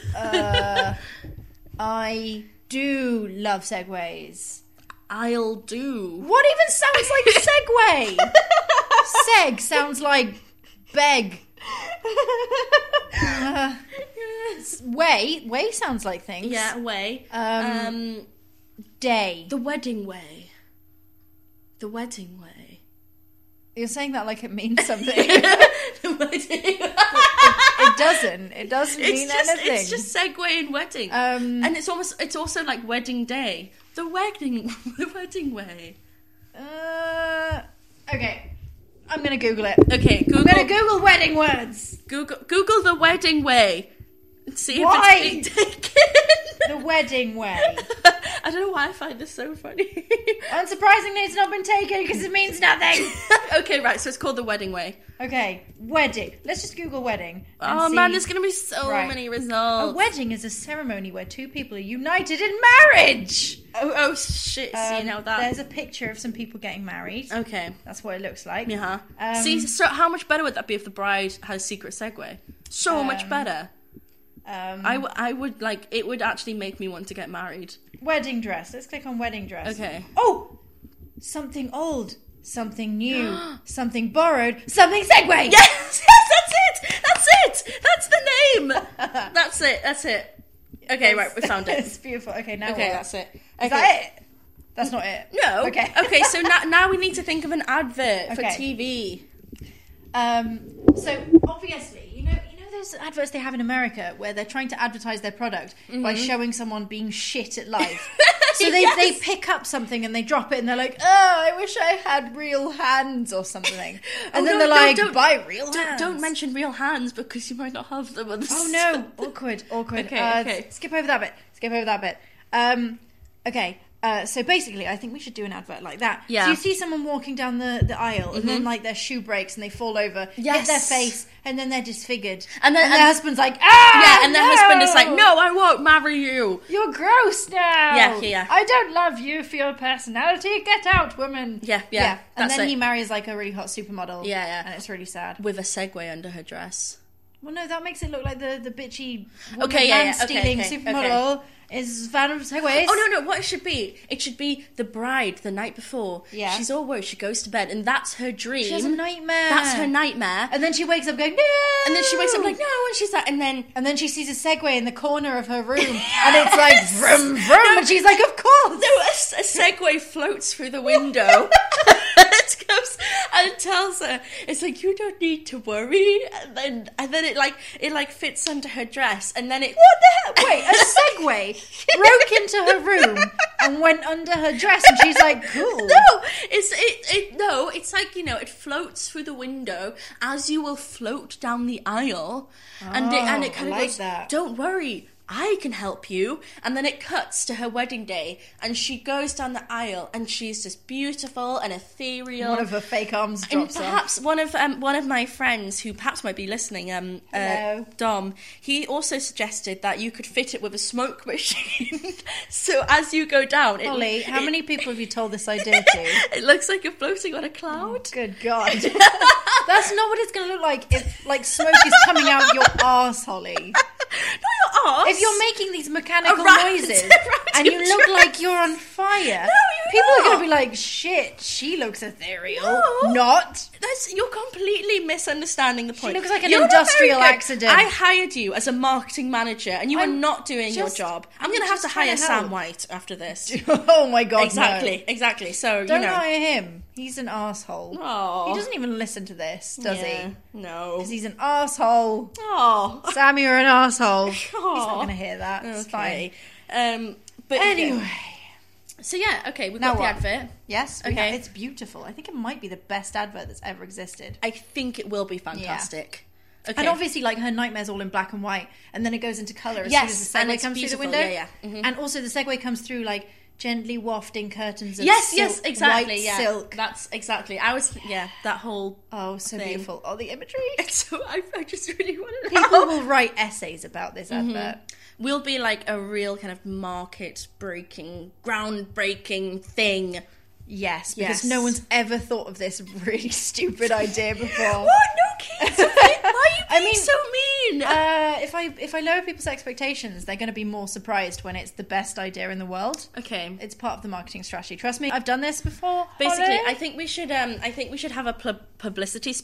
I do love Segways. I'll do. What even sounds like Segway? Seg sounds like beg. Way sounds like things. Yeah, way. Day. The wedding way. The wedding way. You're saying that like it means something. The wedding. It doesn't. It doesn't mean anything. It's just Segway and wedding. And it's also like wedding day. The wedding way. Okay. I'm gonna Google it. Okay, Google. I'm gonna Google wedding words. Google the wedding way. See if it's being taken. The wedding way. I don't know why I find this so funny. Unsurprisingly, it's not been taken because it means nothing. Okay, right, so it's called the wedding way. Okay, wedding. Let's just Google wedding. Oh man, there's going to be so many results. A wedding is a ceremony where two people are united in marriage. Oh shit, see now that. There's a picture of some people getting married. Okay. That's what it looks like. Yeah. See, so how much better would that be if the bride had a secret Segway? So much better. I would it would actually make me want to get married. Wedding dress. Let's click on wedding dress. Okay. Oh! Something old, something new, something borrowed, something Segway! Yes, that's it! That's the name! That's it. Okay, right, we found it. It's beautiful. Okay, now okay, what? that's it. Okay. Is that it? That's not it. No. Okay. Okay, so now we need to think of an advert for TV. So obviously, you know those adverts they have in America where they're trying to advertise their product by showing someone being shit at life? So they pick up something and they drop it and they're like, oh, I wish I had real hands or something. And then they're like, buy real hands. Don't mention real hands because you might not have them. Oh no, awkward. Okay. Skip over that bit. Okay. So basically, I think we should do an advert like that. Yeah. So you see someone walking down the aisle, and then like their shoe breaks and they fall over, hit their face, and then they're disfigured. And their husband's like, and their husband is like, no, I won't marry you. You're gross now. Yeah. I don't love you for your personality. Get out, woman. Yeah. And then he marries like a really hot supermodel. Yeah. And it's really sad. With a Segway under her dress. Well, no, that makes it look like the bitchy stealing supermodel. Okay. Is fan of Segways. Oh, no, what it should be the bride the night before. Yeah. She's all worried, she goes to bed, and that's her dream. She has a nightmare. That's her nightmare. And then she wakes up going, no! And then she wakes up like, no, and she's like, and then she sees a Segway in the corner of her room, and it's like, vroom, vroom, and she's like, of course! No, a Segway floats through the window. It goes and tells her, it's like, you don't need to worry, and then it fits under her dress, and then it... What the hell? Wait, a Segway broke into her room and went under her dress, and she's like, cool. No, it's like, it floats through the window as you will float down the aisle, and it kind of goes, that. Don't worry, I can help you. And then it cuts to her wedding day, and she goes down the aisle, and she's just beautiful and ethereal. One of her fake arms drops off. And perhaps one of my friends, who perhaps might be listening, Dom, he also suggested that you could fit it with a smoke machine. So as you go down... Holly, how many people have you told this idea to? It looks like you're floating on a cloud. Oh, good God. That's not what it's going to look like if, like, smoke is coming out your arse, Holly. Not your arse. If you're making these mechanical noises and you look like you're on fire, people are going to be like, shit, she looks ethereal. No. Not. You're completely misunderstanding the point. She looks like an industrial accident. I hired you as a marketing manager and you are not doing your job. I'm going to have to hire Sam White after this. Oh my God, Exactly. So, don't hire him. He's an arsehole. Aww. He doesn't even listen to this, does he? No. Because he's an arsehole. Oh, Sam, you're an arsehole. He's not going to hear that. It's fine. But anyway. So we've got the advert. Yes, okay. It's beautiful. I think it might be the best advert that's ever existed. I think it will be fantastic. Yeah. Okay. And obviously, like, her nightmare's all in black and white, and then it goes into colour as soon as the Segway comes through the window. Yeah. Mm-hmm. And also the Segway comes through, like, gently wafting curtains of exactly, white silk. That's exactly. That whole so thing. Beautiful. Oh, the imagery. I just really want to know. People will write essays about this advert. We'll be like a real kind of market-breaking, groundbreaking thing. Yes, because no one's ever thought of this really stupid idea before. What? No kids? Why are you being so mean? If I lower people's expectations, they're going to be more surprised when it's the best idea in the world. Okay, it's part of the marketing strategy. Trust me, I've done this before. Basically, Holly. I think we should have a publicity.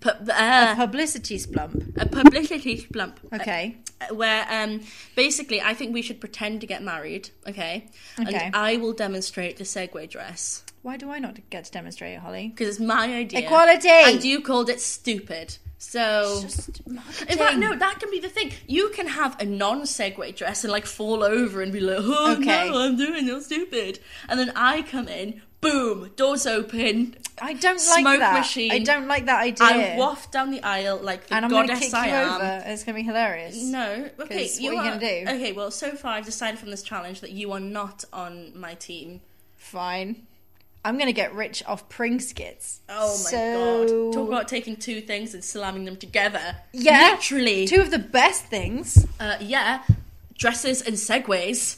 A publicity splump. A publicity splump. Okay. Where basically, I think we should pretend to get married. Okay. And I will demonstrate the Segway dress. Why do I not get to demonstrate it, Holly? Because it's my idea. Equality! And you called it stupid. So... It's just marketing. In fact, no, that can be the thing. You can have a non-Segway dress and, like, fall over and be like, oh, no, I'm doing it stupid. And then I come in, boom, doors open. I don't like that. Smoke machine. I don't like that idea. I waft down the aisle like the goddess I am. And I'm going to kick you over. It's going to be hilarious. No. Okay, what are you going to do? Okay, well, so far I've decided from this challenge that you are not on my team. Fine. I'm going to get rich off pring skits. Oh my God. Talk about taking two things and slamming them together. Yeah. Literally. Two of the best things. Yeah. Dresses and Segways.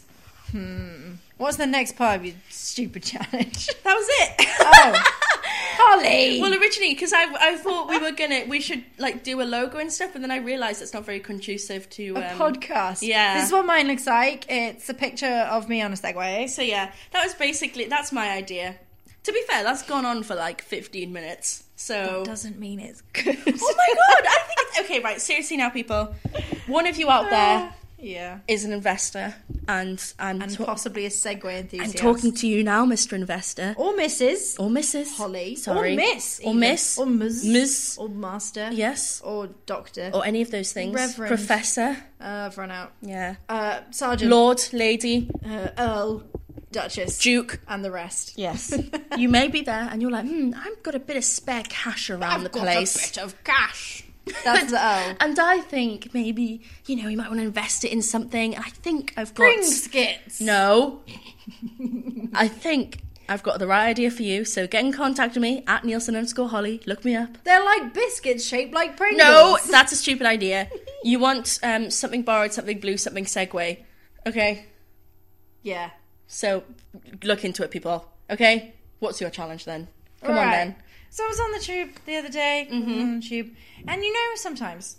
What's the next part of your stupid challenge? That was it. Oh. Holly! Well, originally, because I thought we should, like, do a logo and stuff, and then I realised it's not very conducive to... a podcast. Yeah. This is what mine looks like. It's a picture of me on a Segway. So, yeah, that's my idea. To be fair, that's gone on for, like, 15 minutes, so... That doesn't mean it's good. Oh, my God! I think it's... Okay, right, seriously now, people. One of you out there... is an investor and possibly a Segway enthusiast. I'm talking to you now, Mr. Investor. Or Mrs. Or Mrs. Holly. Sorry. Or Miss. Or Miss. Or Ms. Ms. Or Master. Yes. Or Doctor. Or any of those things. Reverend. Professor. I've run out. Yeah. Sergeant. Lord, Lady. Earl. Duchess. Duke. And the rest. Yes. You may be there and you're like, I've got a bit of spare cash around the place. I've got a bit of cash. That's the Earl. And I think maybe, you might want to invest it in something. And I think I've got... Spring skits. No. I think I've got the right idea for you. So get in contact with me at Nielsen_Holly. Look me up. They're like biscuits shaped like Pringles. No, that's a stupid idea. You want something borrowed, something blue, something Segway. Okay? Yeah. So look into it, people. Okay? What's your challenge then? Come on then. So I was on the tube the other day, on the tube, and sometimes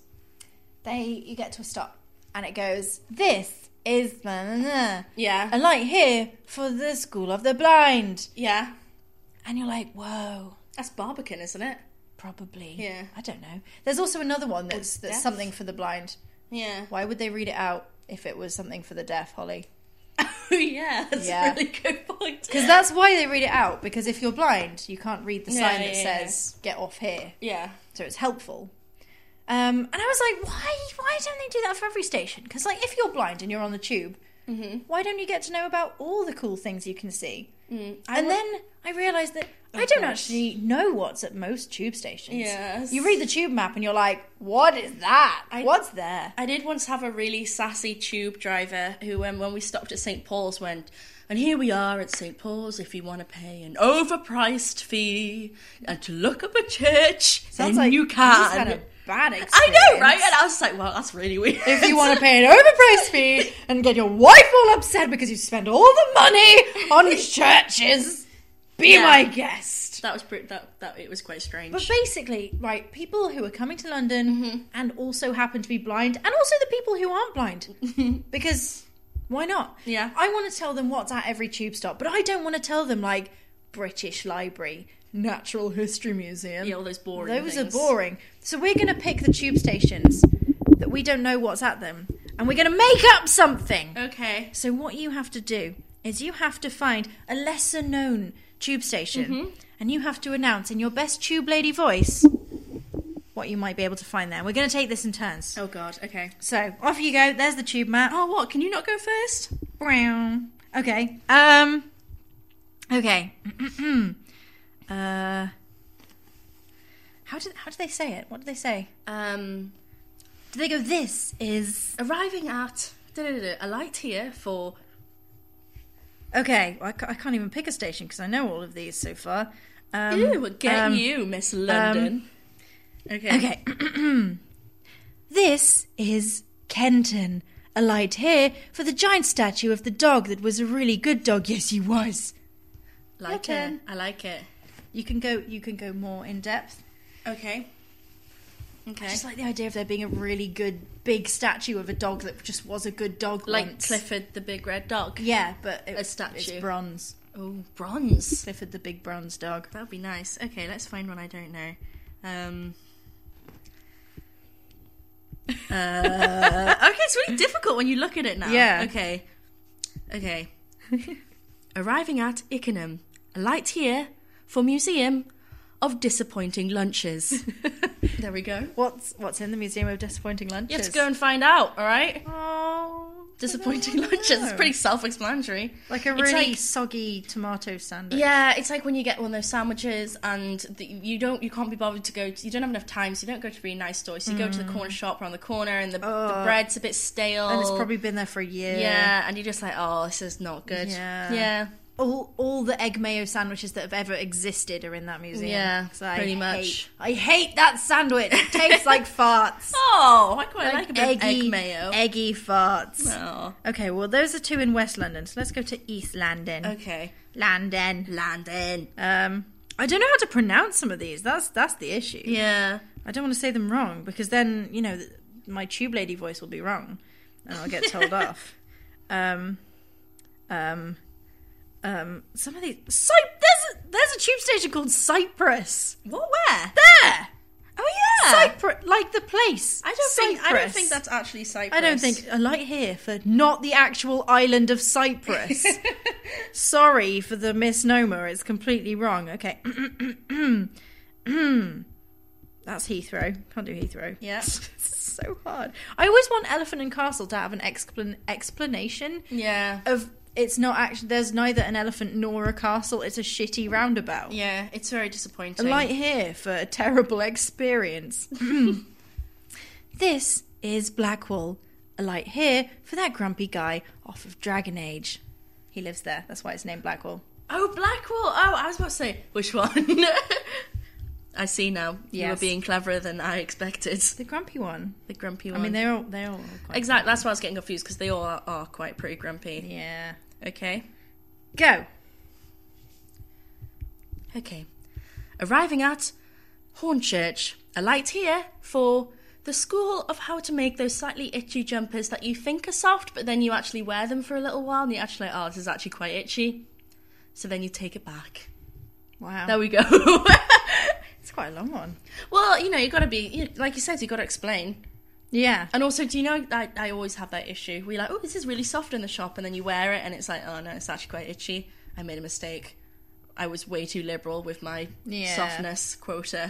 you get to a stop, and it goes, this is Yeah. a light here for the School of the Blind. Yeah. And you're like, whoa. That's Barbican, isn't it? Probably. Yeah. I don't know. There's also another one that's deaf. something for the blind. Yeah. Why would they read it out if it was something for the deaf, Holly? Oh, yeah. That's a really good point. Because that's why they read it out, because if you're blind, you can't read the sign that Yeah. says, get off here. Yeah. So it's helpful. And I was like, why don't they do that for every station? Because, like, if you're blind and you're on the tube, why don't you get to know about all the cool things you can see? Then I realised that I don't actually know what's at most tube stations. Yes. You read the tube map and you're like, what is that? What's there? I did once have a really sassy tube driver who, when we stopped at St. Paul's, went, and here we are at St. Paul's if you want to pay an overpriced fee and to look up a church, Sounds then like you can. he's had a bad experience. I know, right? And I was like, well, that's really weird. If you want to pay an overpriced fee and get your wife all upset because you spend all the money on churches, be my guest. That was that it was quite strange. But basically, right, people who are coming to London and also happen to be blind, and also the people who aren't blind, because why not? Yeah. I want to tell them what's at every tube stop, but I don't want to tell them, like, British Library, Natural History Museum. Yeah, all those boring Those things. are boring. So we're going to pick the tube stations that we don't know what's at them, and we're going to make up something. Okay. So what you have to do is you have to find a lesser known tube station, and you have to announce in your best tube lady voice what you might be able to find there. We're going to take this in turns. Oh, God, okay. So, off you go. There's the tube map. Oh, what? Can you not go first? Okay. Okay. How did they say it? What did they say? Did they go, this is... Arriving at... a light here for... Okay, well, I can't even pick a station because I know all of these so far. You, Miss London. Okay. This is Kenton. A light here for the giant statue of the dog that was a really good dog. Yes, he was. Like Your it. turn. I like it. You can go more in depth. Okay. I just like the idea of there being a really good big statue of a dog that just was a good dog Like once. Clifford the Big Red Dog. Yeah, but A statue. It's bronze. Oh, bronze. Clifford the Big Bronze Dog. That would be nice. Okay, let's find one I don't know. Okay, it's really difficult when you look at it now. Yeah. Okay. Arriving at Ickenham. A light here for Museum of Disappointing Lunches. There we go. What's in the Museum of Disappointing Lunches? You have to go and find out, alright? Oh, Disappointing lunches. It's pretty self-explanatory. Like a It's really like- soggy tomato sandwich. Yeah, it's like when you get one of those sandwiches and you can't be bothered to go to, you don't have enough time, so you don't go to really nice stores. So you go to the corner shop around the corner and the bread's a bit stale. And it's probably been there for a year. Yeah, and you're just like, oh, this is not good. Yeah. All the egg mayo sandwiches that have ever existed are in that museum. Yeah, 'Cause pretty much. I hate that sandwich. It tastes like farts. Oh, I quite like a bit eggy, of egg mayo. Eggy farts. Oh. Okay, well, those are two in West London, so let's go to East London. Okay. London. I don't know how to pronounce some of these. That's the issue. Yeah. I don't want to say them wrong, because then, my tube lady voice will be wrong, and I'll get told off. Some of these... there's a tube station called Cyprus. What? Where? There! Oh, Cyprus, like the place. I don't think that's actually Cyprus. I don't think a light here for not the actual island of Cyprus. Sorry for the misnomer. It's completely wrong. Okay. That's Heathrow. Can't do Heathrow. Yeah. It's so hard. I always want Elephant and Castle to have an explanation. Yeah. Of it's not actually. There's neither an elephant nor a castle. It's a shitty roundabout. Yeah, it's very disappointing. A light here for a terrible experience. This is Blackwall. A light here for that grumpy guy off of Dragon Age. He lives there. That's why it's named Blackwall. Oh, Blackwall. Oh, I was about to say, which one? I see now. Yes. You were being cleverer than I expected. The grumpy one. The grumpy one. I mean, they're all quite exactly. That's why I was getting confused, because they all are quite pretty grumpy. Yeah. Okay. Go. Okay. Arriving at Hornchurch. A light here for the school of how to make those slightly itchy jumpers that you think are soft, but then you actually wear them for a little while and you're actually like, oh, this is actually quite itchy. So then you take it back. Wow. There we go. It's quite a long one. Well, you got to be, like you said, you got to explain. Yeah. And also, do you know, I always have that issue. We're like, oh, this is really soft in the shop, and then you wear it and it's like, oh no, it's actually quite itchy. I made a mistake. I was way too liberal with my softness quota.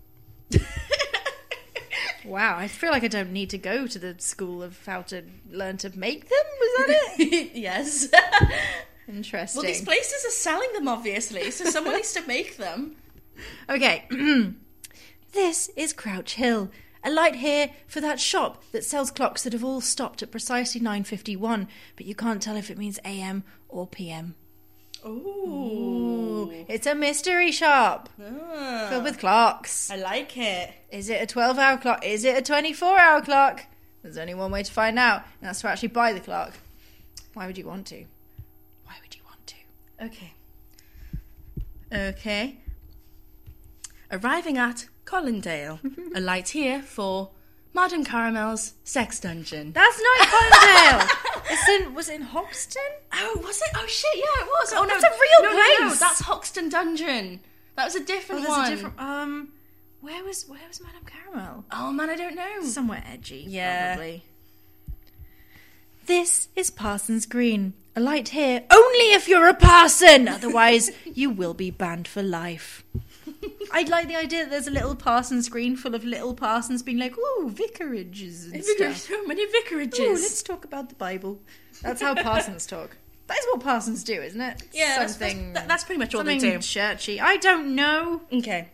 Wow, I feel like I don't need to go to the school of how to learn to make them. Was that it? Yes. Interesting. Well, these places are selling them, obviously, so someone needs to make them. Okay. This is Crouch Hill. A light here for that shop that sells clocks that have all stopped at precisely 9:51, but you can't tell if it means AM or PM. Ooh. It's a mystery shop filled with clocks. I like it. Is it a 12-hour clock? Is it a 24-hour clock? There's only one way to find out, and that's to actually buy the clock. Why would you want to? Why would you want to? Okay. Arriving at Colindale. A light here for Madame Caramel's sex dungeon. That's not Colindale. Was it in Hoxton? Oh, was it? Oh shit, yeah, it was. Oh no, that's a real place. No, that's Hoxton Dungeon. That was a different one. There's a different. Where was Madame Caramel? Oh man, I don't know. Somewhere edgy, yeah. Probably. This is Parsons Green. A light here only if you're a parson. Otherwise, you will be banned for life. I like the idea that there's a little parsons screen full of little parsons being like, ooh, vicarages and stuff. So many vicarages. Ooh, let's talk about the Bible. That's how parsons talk. That is what parsons do, isn't it? Yeah, that's pretty much all they do. Churchy. I don't know. Okay.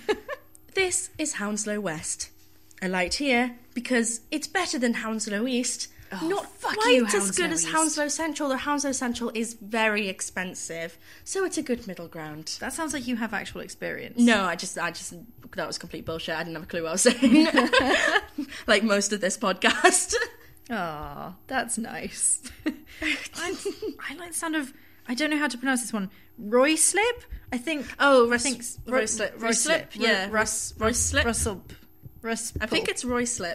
This is Hounslow West. A light here because it's better than Hounslow East. Oh, not quite as good as Hounslow Central. The Hounslow Central is very expensive, so it's a good middle ground. That sounds like you have actual experience. No, I just that was complete bullshit. I didn't have a clue what I was saying. Like most of this podcast. Oh, that's nice. I like the sound of, I don't know how to pronounce this one. Royslip? I think. Oh, Royslip. Yeah. Royslip. I think it's Royslip.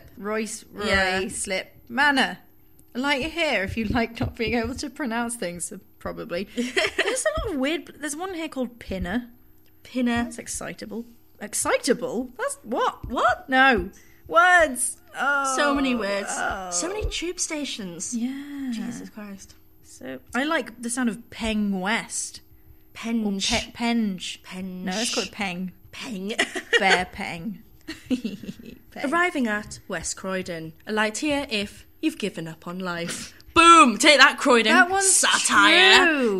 Royslip Manor. I like your hair if you like not being able to pronounce things, probably. There's a lot of weird. There's one here called Pinner. That's excitable. Excitable? That's what? What? No. Words. Oh. So many words. Oh. So many tube stations. Yeah. Jesus Christ. So I like the sound of Peng West. Penge. Penge. Penge. No, it's called Peng. Peng. Bear Peng. Arriving at West Croydon. A light here if you've given up on life. Boom! Take that, Croydon. That one's satire. True.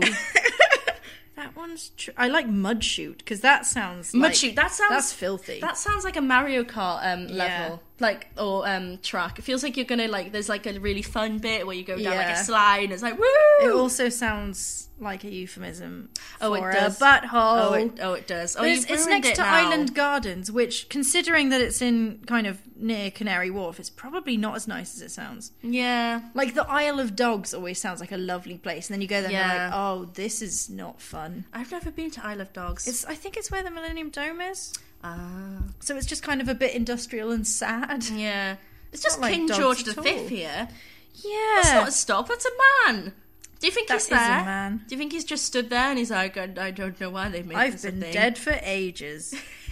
That one's true. I like Mudshoot because that sounds like... Mudshoot, that's filthy. That sounds like a Mario Kart level. Like, or track. It feels like you're gonna, like, there's like a really fun bit where you go down like a slide and it's like, woo! It also sounds like a euphemism for it does. A butthole. Oh, it does. But it's next to Island Gardens, which, considering that it's in kind of near Canary Wharf, it's probably not as nice as it sounds. Yeah. Like, the Isle of Dogs always sounds like a lovely place, and then you go there and you're like, oh, this is not fun. I've never been to Isle of Dogs. I think it's where the Millennium Dome is. Ah. So it's just kind of a bit industrial and sad. Yeah. It's just like King George V here. Yeah. That's not a stop, that's a man. Do you think he's there? That is a man. Do you think he's just stood there and he's like, I don't know why they made this a thing. I've been dead for ages.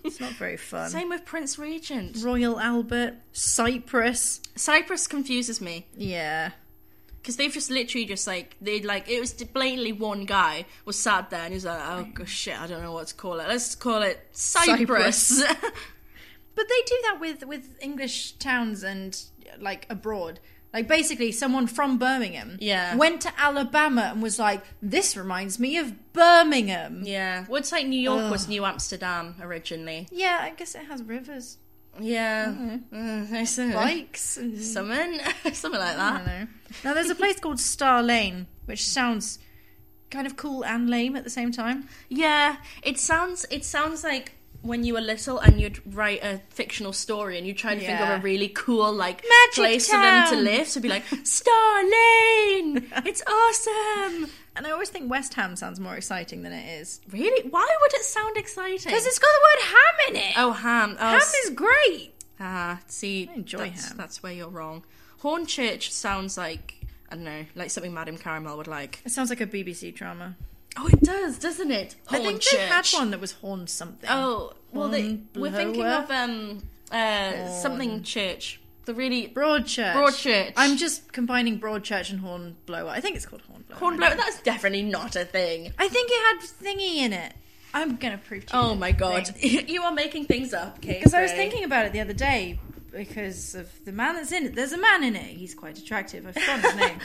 It's not very fun. Same with Prince Regent. Royal Albert, Cyprus. Cyprus confuses me. Yeah. Because they've just literally just like, it was blatantly one guy was sat there and he was like, oh gosh, shit, I don't know what to call it. Let's call it Cyprus. But they do that with English towns and like abroad. Like basically someone from Birmingham went to Alabama and was like, this reminds me of Birmingham. Yeah. Well, it's like New York was New Amsterdam originally. Yeah, I guess it has rivers. Yeah. Bikes. And... Something like that. I don't know. Now there's a place called Star Lane, which sounds kind of cool and lame at the same time. Yeah. It sounds like when you were little and you'd write a fictional story and you'd try to think of a really cool like Magic place town. for them to live, so it'd be like Star Lane, it's awesome. And I always think West Ham sounds more exciting than it is. Really? Why would it sound exciting? Because it's got the word ham in it. Oh, ham. Oh, ham is great. See, I enjoy ham. That's where you're wrong. Hornchurch sounds like, I don't know, like something Madame Caramel would like. It sounds like a BBC drama. Oh, it does, doesn't it? I think they had one that was Horn something. Oh, well, we're thinking of something church. The really... Broadchurch. Broadchurch. I'm just combining Broadchurch and Hornblower. I think it's called Hornblower. Hornblower, that's definitely not a thing. I think it had thingy in it. I'm going to prove to you. Oh my god. You are making things up, Kate. Because I was thinking about it the other day because of the man that's in it. There's a man in it. He's quite attractive. I've forgotten his name.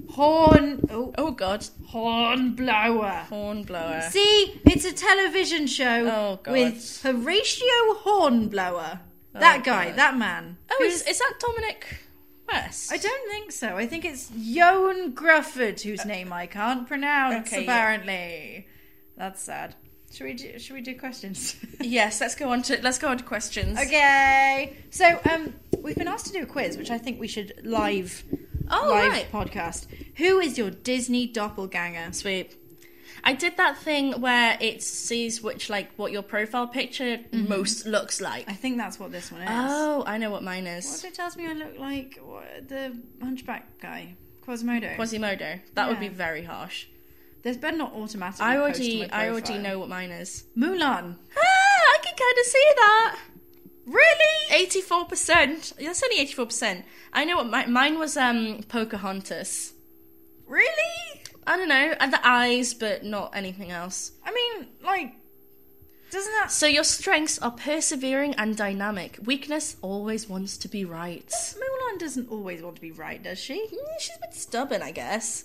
Oh god. Hornblower. Hornblower. See, it's a television show with Horatio Hornblower. That guy, that man. Oh, is that Dominic West? I don't think so. I think it's Joan Grufford, whose name I can't pronounce, apparently. That's sad. Should we do questions? Yes, let's go on to questions. Okay. So, we've been asked to do a quiz, which I think we should live podcast. Who is your Disney doppelganger? Sweet. I did that thing where it sees what your profile picture most looks like. I think that's what this one is. Oh, I know what mine is. What if it tells me I look like the Hunchback guy? Quasimodo. That would be very harsh. There's better not automatically. I already know what mine is. Mulan. I can kind of see that. Really? 84%. That's only 84%. I know what mine was. Pocahontas. Really? I don't know. And the eyes, but not anything else. I mean, doesn't that... So your strengths are persevering and dynamic. Weakness always wants to be right. Mulan doesn't always want to be right, does she? She's a bit stubborn, I guess.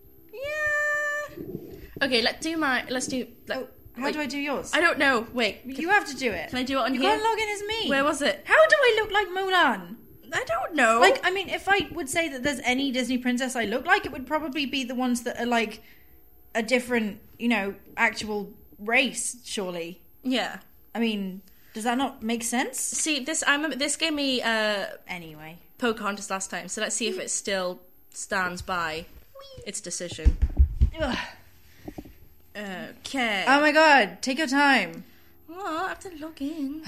Yeah. Okay, let's do. How do I do yours? I don't know. Wait. You have to do it. Can I do it on here? here? You can't log in as me. Where was it? How do I look like Mulan? I don't know. If I would say that there's any Disney princess I look like, it would probably be the ones that are a different, actual race, surely. Yeah. I mean, does that not make sense? See, this gave me anyway Pocahontas last time, so let's see if it still stands by its decision. Ugh. Okay. Oh my god, take your time. Oh, I have to log in.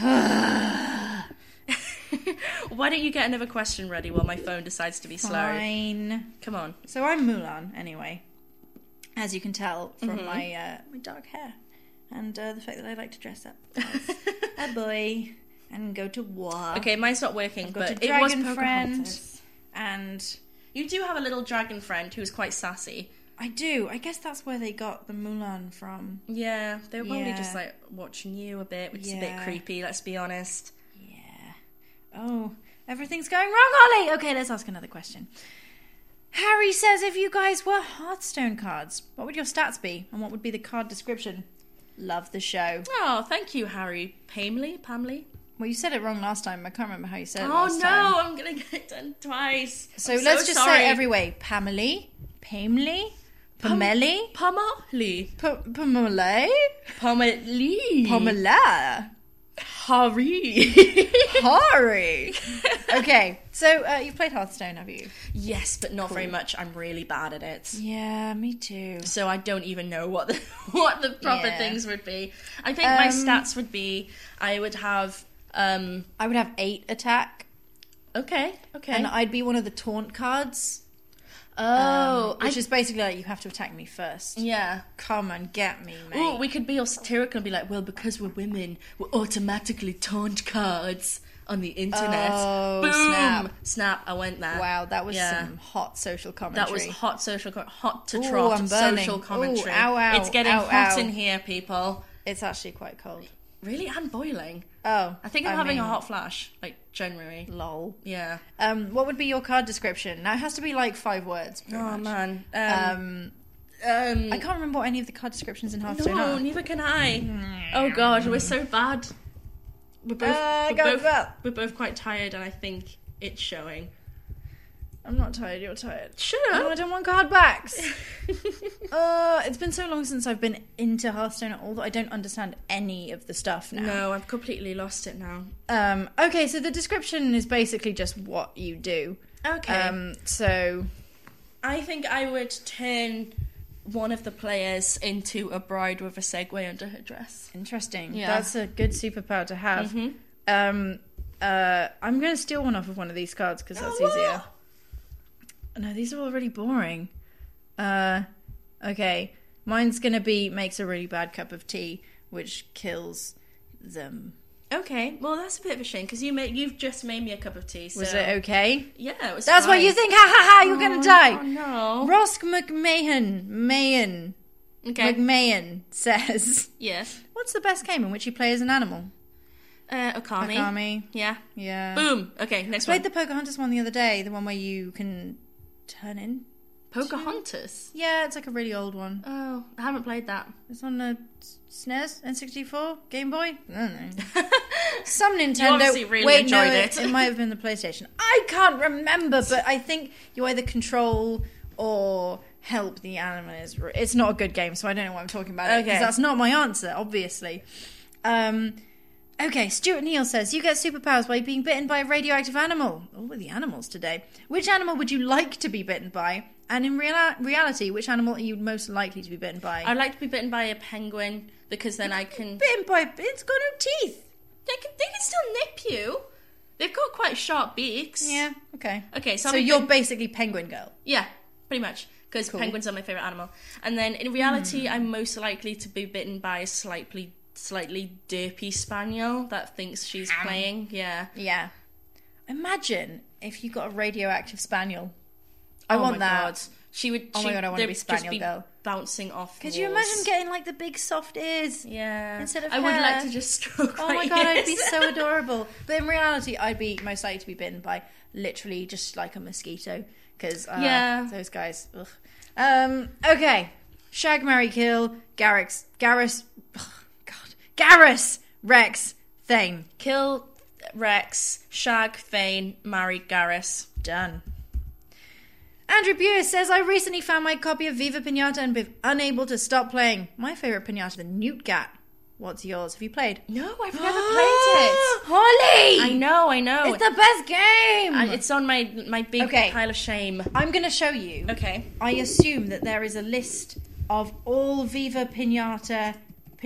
Why don't you get another question ready while my phone decides to be slow? Fine. Come on. So I'm Mulan, anyway. As you can tell from my dark hair. And the fact that I like to dress up as a boy and go to war. Okay, mine's not working, I've got but a dragon it was friend. And you do have a little dragon friend who's quite sassy. I do. I guess that's where they got the Mulan from. Yeah, they were probably just watching you a bit, which is a bit creepy, let's be honest. Yeah. Oh, everything's going wrong, Ollie! Okay, let's ask another question. Harry says if you guys were Hearthstone cards, what would your stats be? And what would be the card description? Love the show. Oh, thank you, Harry. Pamley? Well, you said it wrong last time. I can't remember how you said it last time. Oh, no, I'm going to get it done twice. So let's just say it every way. Pamely? Pamely? Pamela? Harry. Okay, so you've played Hearthstone, have you? Yes, but not very much. I'm really bad at it. Yeah, me too. So I don't even know what the proper things would be. I think my stats would be I would have 8 attack. Okay. And I'd be one of the taunt cards. Which is basically like, you have to attack me first. Yeah. Come and get me, mate. Oh, we could be all satirical and be like, well, because we're women, we're automatically taunt cards on the internet. Oh, Boom! Snap, I went there. Wow, that was some hot social commentary. That was hot to trot I'm burning. social commentary. Ooh, ow, ow, it's getting ow, hot ow. in here, people. It's actually quite cold. Really? And boiling. Oh. I think I'm having a hot flash, like, January. Lol. Yeah. What would be your card description? Now, it has to be like 5 words. Oh, much. man. I can't remember what any of the card descriptions in Hearthstone No, are. neither can I. Oh, God, we're so bad. We're both quite tired, and I think it's showing. I'm not tired, you're tired. Shut up. No, I don't want card backs. It's been so long since I've been into Hearthstone at all that I don't understand any of the stuff now. No, I've completely lost it now. Okay, so the description is basically just what you do. Okay. So I think I would turn one of the players into a bride with a Segway under her dress. Interesting. Yeah. That's a good superpower to have. Mm-hmm. I'm going to steal one off of one of these cards because that's easier. No, these are all really boring. Okay. Mine's going to be makes a really bad cup of tea, which kills them. Okay, well that's a bit of a shame because you've just made me a cup of tea. So. Was it okay? Yeah, it was. That's fine. what you think. Ha ha ha! You're gonna die. Oh no. Rosk McMahon says, Yes. "What's the best game in which you play as an animal?" Okami. Yeah. Boom. Okay, next I played one. the Pocahontas one the other day. The one where you can turn in. Pocahontas. Yeah, it's like a really old one. Oh, I haven't played that. It's on the SNES, N64, Game Boy. I don't know. Some Nintendo. You obviously really enjoyed it. It might have been the PlayStation. I can't remember, but I think you either control or help the animals. It's not a good game, so I don't know what I'm talking about. Okay. Because that's not my answer, obviously. Okay, Stuart Neal says, you get superpowers by being bitten by a radioactive animal. Oh, we're the animals today. Which animal would you like to be bitten by? And in reality, which animal are you most likely to be bitten by? I'd like to be bitten by a penguin because then I can... Bitten by... It's got no teeth. They can still nip you. They've got quite sharp beaks. Yeah, okay. Okay, so you're basically Penguin Girl. Yeah, pretty much. Because penguins are my favourite animal. And then in reality, I'm most likely to be bitten by a slightly derpy spaniel that thinks she's playing. Yeah. Yeah. Imagine if you got a radioactive spaniel. I want that. God. She would. Oh my God, I want to be spaniel girl. Bouncing off. Could you imagine getting like the big soft ears? Yeah. Instead of I would like to just stroke. Oh my God, I'd be so adorable. But in reality, I'd be most likely to be bitten by literally just like a mosquito. Because those guys. Ugh. Okay. Shag, marry, kill. Garrus, Rex, Thane. Kill Rex, shag Thane, marry Garrus. Done. Andrew Buer says, I recently found my copy of Viva Pinata and been unable to stop playing. My favourite Pinata, the Newt Gat. What's yours? Have you played? No, I've never played it. Holly! I know. It's the best game! It's on my big pile of shame. I'm going to show you. Okay. I assume that there is a list of all Viva Pinatas.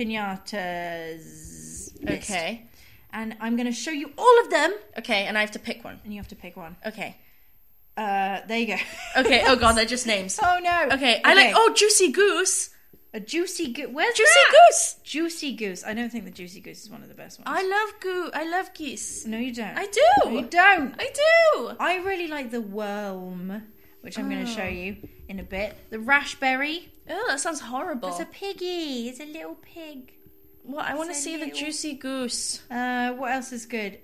Okay. And I'm going to show you all of them. Okay, and I have to pick one. And you have to pick one. Okay. There you go. Okay, oh God, they're just names. Oh no. Okay, I like, Juicy Goose. A Juicy Goose. Where's Juicy that? Goose. Juicy Goose. I don't think the Juicy Goose is one of the best ones. I love geese. No, you don't. I do. No, you don't. I do. I really like the worm, which I'm going to show you in a bit. The raspberry. Oh, that sounds horrible. It's a piggy. It's a little pig. What? I want to see the Juicy Goose. What else is good?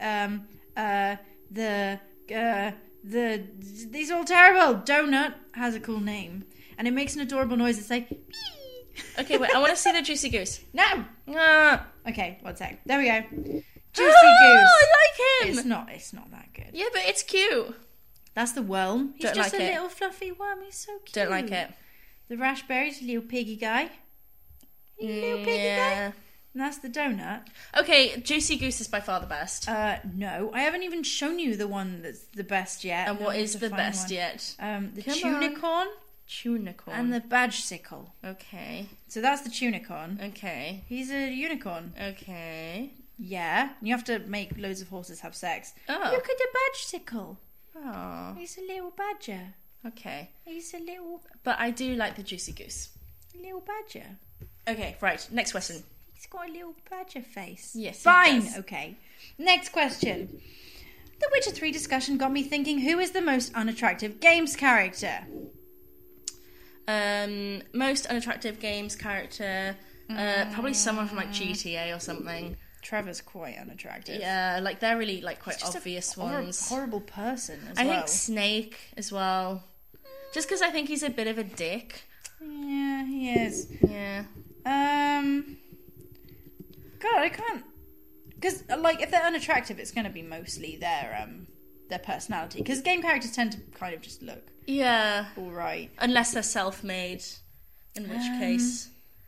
These are all terrible. Donut has a cool name, and it makes an adorable noise. It's like. Okay, wait. I want to see the Juicy Goose. No. Ah. Okay, one sec. There we go. Juicy Goose. I like him. It's not that good. Yeah, but it's cute. That's the worm. He's Don't just like a it. little fluffy worm. He's so cute. Don't like it. The raspberry's a little piggy guy. Little piggy guy. And that's the donut. Okay, Juicy Goose is by far the best. No, I haven't even shown you the one that's the best yet. And what is the best yet? The tunicorn. Tunicorn. And the badgesicle. Okay. So that's the tunicorn. Okay. He's a unicorn. Okay. Yeah. You have to make loads of horses have sex. Oh. Look at the badgesicle. Oh. He's a little badger. Okay. He's a little... But I do like the Juicy Goose. little badger. Okay, right. Next question. He's got a little badger face. Yes, he Fine, does. okay. Next question. The Witcher 3 discussion got me thinking, who is the most unattractive games character? Most unattractive games character, probably someone from like GTA or something. Trevor's quite unattractive. Yeah, like they're really like quite Just obvious a ones. horrible person as I well. think Snake as well. Just because I think he's a bit of a dick. Yeah, he is. Yeah. God, I can't... Because, like, if they're unattractive, it's going to be mostly their personality. Because game characters tend to kind of just look Yeah. all right. Unless they're self-made, in which case.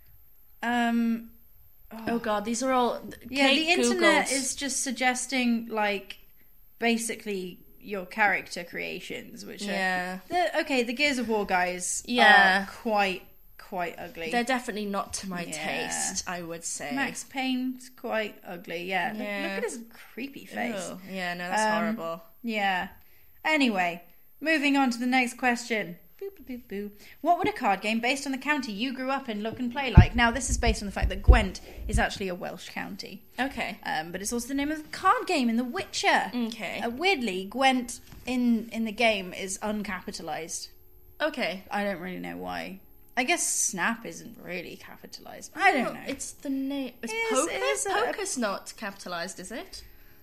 Oh god, these are all. Yeah, Kate the internet Googled. is just suggesting, like, basically your character creations, which Yeah. the Gears of War guys Yeah. are quite ugly. They're definitely not to my Yeah. taste, I would say. Max Payne's quite ugly, yeah. Look at his creepy face. Ew. Yeah, no, that's horrible. Yeah. Anyway, moving on to the next question. Boo, boo, boo, boo. What would a card game based on the county you grew up in look and play like? Now, this is based on the fact that Gwent is actually a Welsh county. Okay. But it's also the name of the card game in The Witcher. Okay. Weirdly, Gwent in the game is uncapitalized. Okay. I don't really know why. I guess Snap isn't really capitalized. I don't know. It's the name. It's It Poker? is Poker's not capitalised, is it?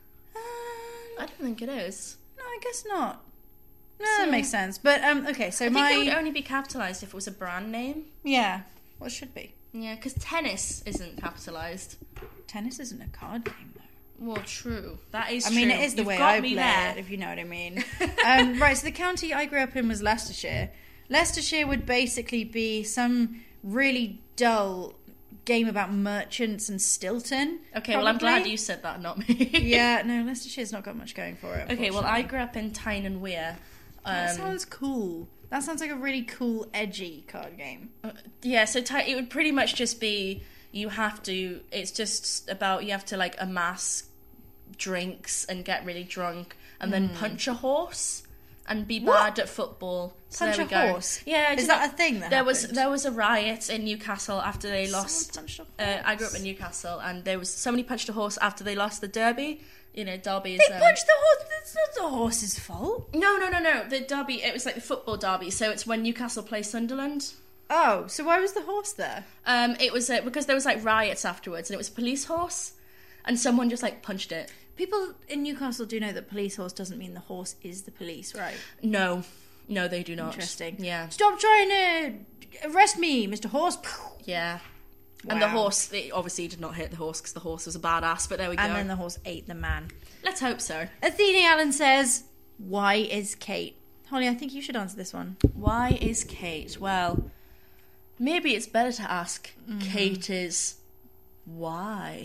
I don't think it is. No, I guess not. No, that makes sense. But, okay, so I think it would only be capitalised if it was a brand name. Yeah, well, it should be. Yeah, because tennis isn't capitalised. Tennis isn't a card game, though. Well, true. That is I true. mean, it is the You've way got I me play there. it, if you know what I mean. Right, so the county I grew up in was Leicestershire. Leicestershire would basically be some really dull game about merchants and Stilton. Okay, well, I'm glad probably. you said that, not me. Yeah, no, Leicestershire's not got much going for it. Okay, well, I grew up in Tyne and Weir. That sounds cool. That sounds like a really cool, edgy card game. Yeah, so it would pretty much just be it's just about you have to like amass drinks and get really drunk and then punch a horse and be bad at football. So Punch there we a go. horse? Yeah, Is that a thing that there happened? there was a riot in Newcastle after they lost. punched a horse? I grew up in Newcastle, and there was somebody punched a horse after they lost the Derby. You know, Derby is. They punched the horse. That's not the horse's fault. No. The Derby. It was like the football Derby. So it's when Newcastle play Sunderland. Oh, so why was the horse there? It was because there was like riots afterwards, and it was a police horse, and someone just like punched it. People in Newcastle do know that police horse doesn't mean the horse is the police, right? No, they do not. Interesting. Yeah, Stop trying to arrest me, Mr. Horse. yeah. And the Wow. horse, it obviously did not hit the horse because the horse was a badass. But there we go. And then the horse ate the man. Let's hope so. Athene Allen says, "Why is Kate?" Holly, I think you should answer this one. Why is Kate? Well, maybe it's better to ask Kate is why.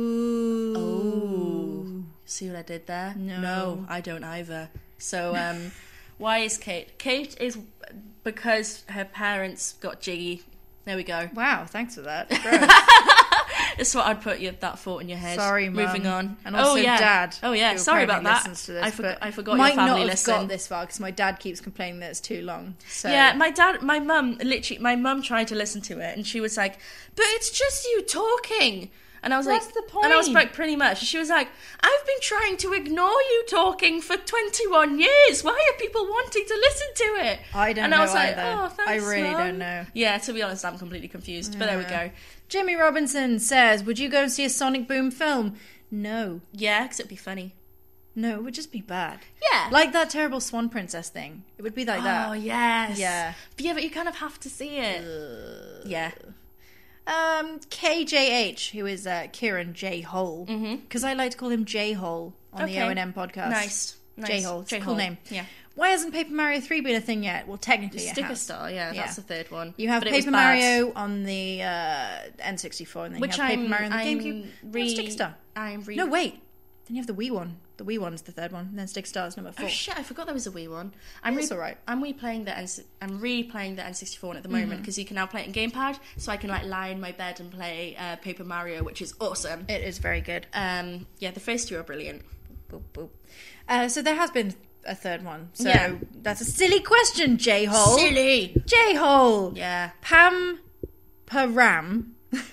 Ooh. See what I did there? No. I don't either. So, why is Kate? Kate is because her parents got jiggy. There we go. Wow, thanks for that. That's what I'd put that thought in your head. Sorry, Mum. Moving on. And also Dad. Oh yeah, who sorry about apparently that. listens to this, I forgot might your family not have listen. got this far because my dad keeps complaining that it's too long. So Yeah, my mum tried to listen to it, and she was like, "But it's just you talking." And I was What's like, the and I was point? like, pretty much. She was like, "I've been trying to ignore you talking for 21 years. Why are people wanting to listen to it?" I don't and know I was like, either. "Oh, thanks, I really Mum." don't know. Yeah, to be honest, I'm completely confused. But there we go. Jimmy Robinson says, "Would you go and see a Sonic Boom film?" No. Yeah, because it'd be funny. No, it would just be bad. Yeah. Like that terrible Swan Princess thing. It would be like that. Oh yes. Yeah. But you kind of have to see it. Yeah. KJH, who is Kieran J. Hole, because I like to call him J. Hole on the Okay. O&M podcast. Nice. J. Hole, it's a cool J-Hole. name. Yeah. Why hasn't Paper Mario 3 been a thing yet? Well, technically it Sticker has. Star, yeah, Yeah. that's the third one. You have But it was Paper bad. Mario on the N64, and then Which you have Paper I'm- Mario on the I'm GameCube. You have Sticker Star. No, wait. Then you have the Wii one. The Wii one's the third one, and then Sticker Star's number 4. Oh shit! I forgot there was a Wii one. It's alright. I'm replaying the N64 one at the moment because you can now play it in gamepad, so I can like lie in my bed and play Paper Mario, which is awesome. It is very good. Yeah, the first two are brilliant. Boop, boop. So there has been a third one. So that's a silly question, J-Hole. Silly. J-Hole. Yeah. Pamparam.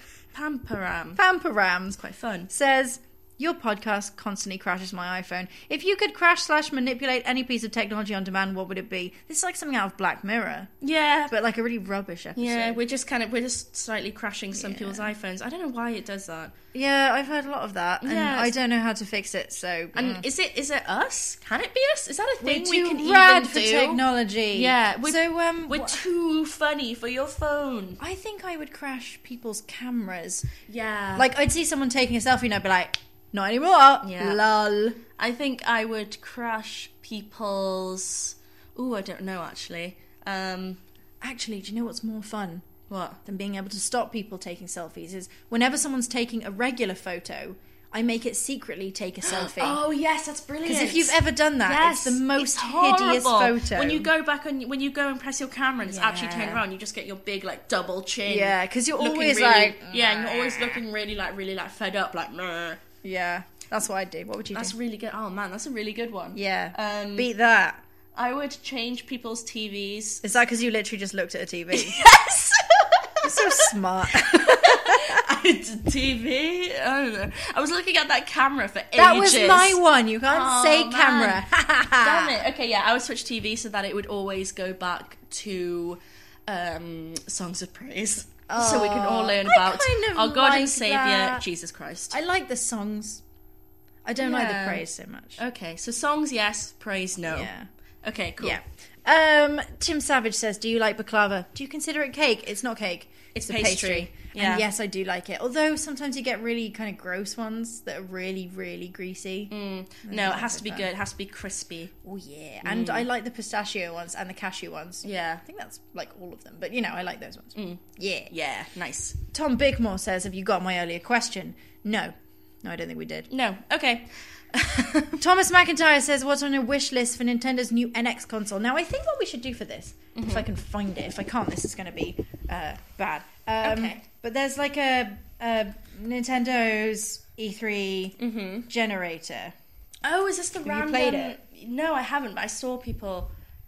It's quite fun. Says, your podcast constantly crashes my iPhone. If you could crash/manipulate any piece of technology on demand, what would it be? This is like something out of Black Mirror. Yeah. But like a really rubbish episode. Yeah, we're just slightly crashing some people's iPhones. I don't know why it does that. Yeah, I've heard a lot of that. And I don't know how to fix it, so... And is it us? Can it be us? Is that a thing we can rad even for do? technology. Yeah. We're too funny for your phone. I think I would crash people's cameras. Yeah. Like, I'd see someone taking a selfie and I'd be like, not anymore. Yeah. Lol. I think I would crash people's... Ooh, I don't know, actually. Actually, do you know what's more fun? What? Than being able to stop people taking selfies is whenever someone's taking a regular photo, I make it secretly take a selfie. Oh, yes, that's brilliant. Because if you've ever done that, it's the most hideous photo. When you go back and when you go and press your camera and it's actually turned around, you just get your big, like, double chin. Yeah, because you're always really, like... Yeah, and you're always looking really fed up, like... Meh. Yeah, that's what I'd do. What would you do? That's really good. Oh, man, that's a really good one. Yeah. Beat that. I would change people's TVs. Is that because you literally just looked at a TV? Yes! You're so smart. It's a TV. I don't know. I was looking at that camera for ages. That was my one. You can't say camera. Damn it. Okay, yeah, I would switch TV so that it would always go back to Songs of Praise. So we can all learn about our God and Saviour, Jesus Christ. I like the songs. I don't like the praise so much. Okay, so songs, yes. Praise, no. Yeah. Okay, cool. Yeah. Tim Savage says, do you like baklava? Do you consider it cake? It's not cake. It's a pastry. Yeah. And yes, I do like it. Although sometimes you get really kind of gross ones that are really, really greasy. No, it has to be good. It has to be crispy. Oh, yeah. And I like the pistachio ones and the cashew ones. Yeah. I think that's like all of them. But, you know, I like those ones. Yeah. Yeah, nice. Tom Bickmore says, have you got my earlier question? No. No, I don't think we did. No. Okay. Thomas McIntyre says, what's on your wish list for Nintendo's new NX console? Now, I think what we should do for this, if I can find it, if I can't, this is going to be bad. Okay. But there's like a Nintendo's E3 generator. Oh, is this the random... Have you played it? No, I haven't, but I saw people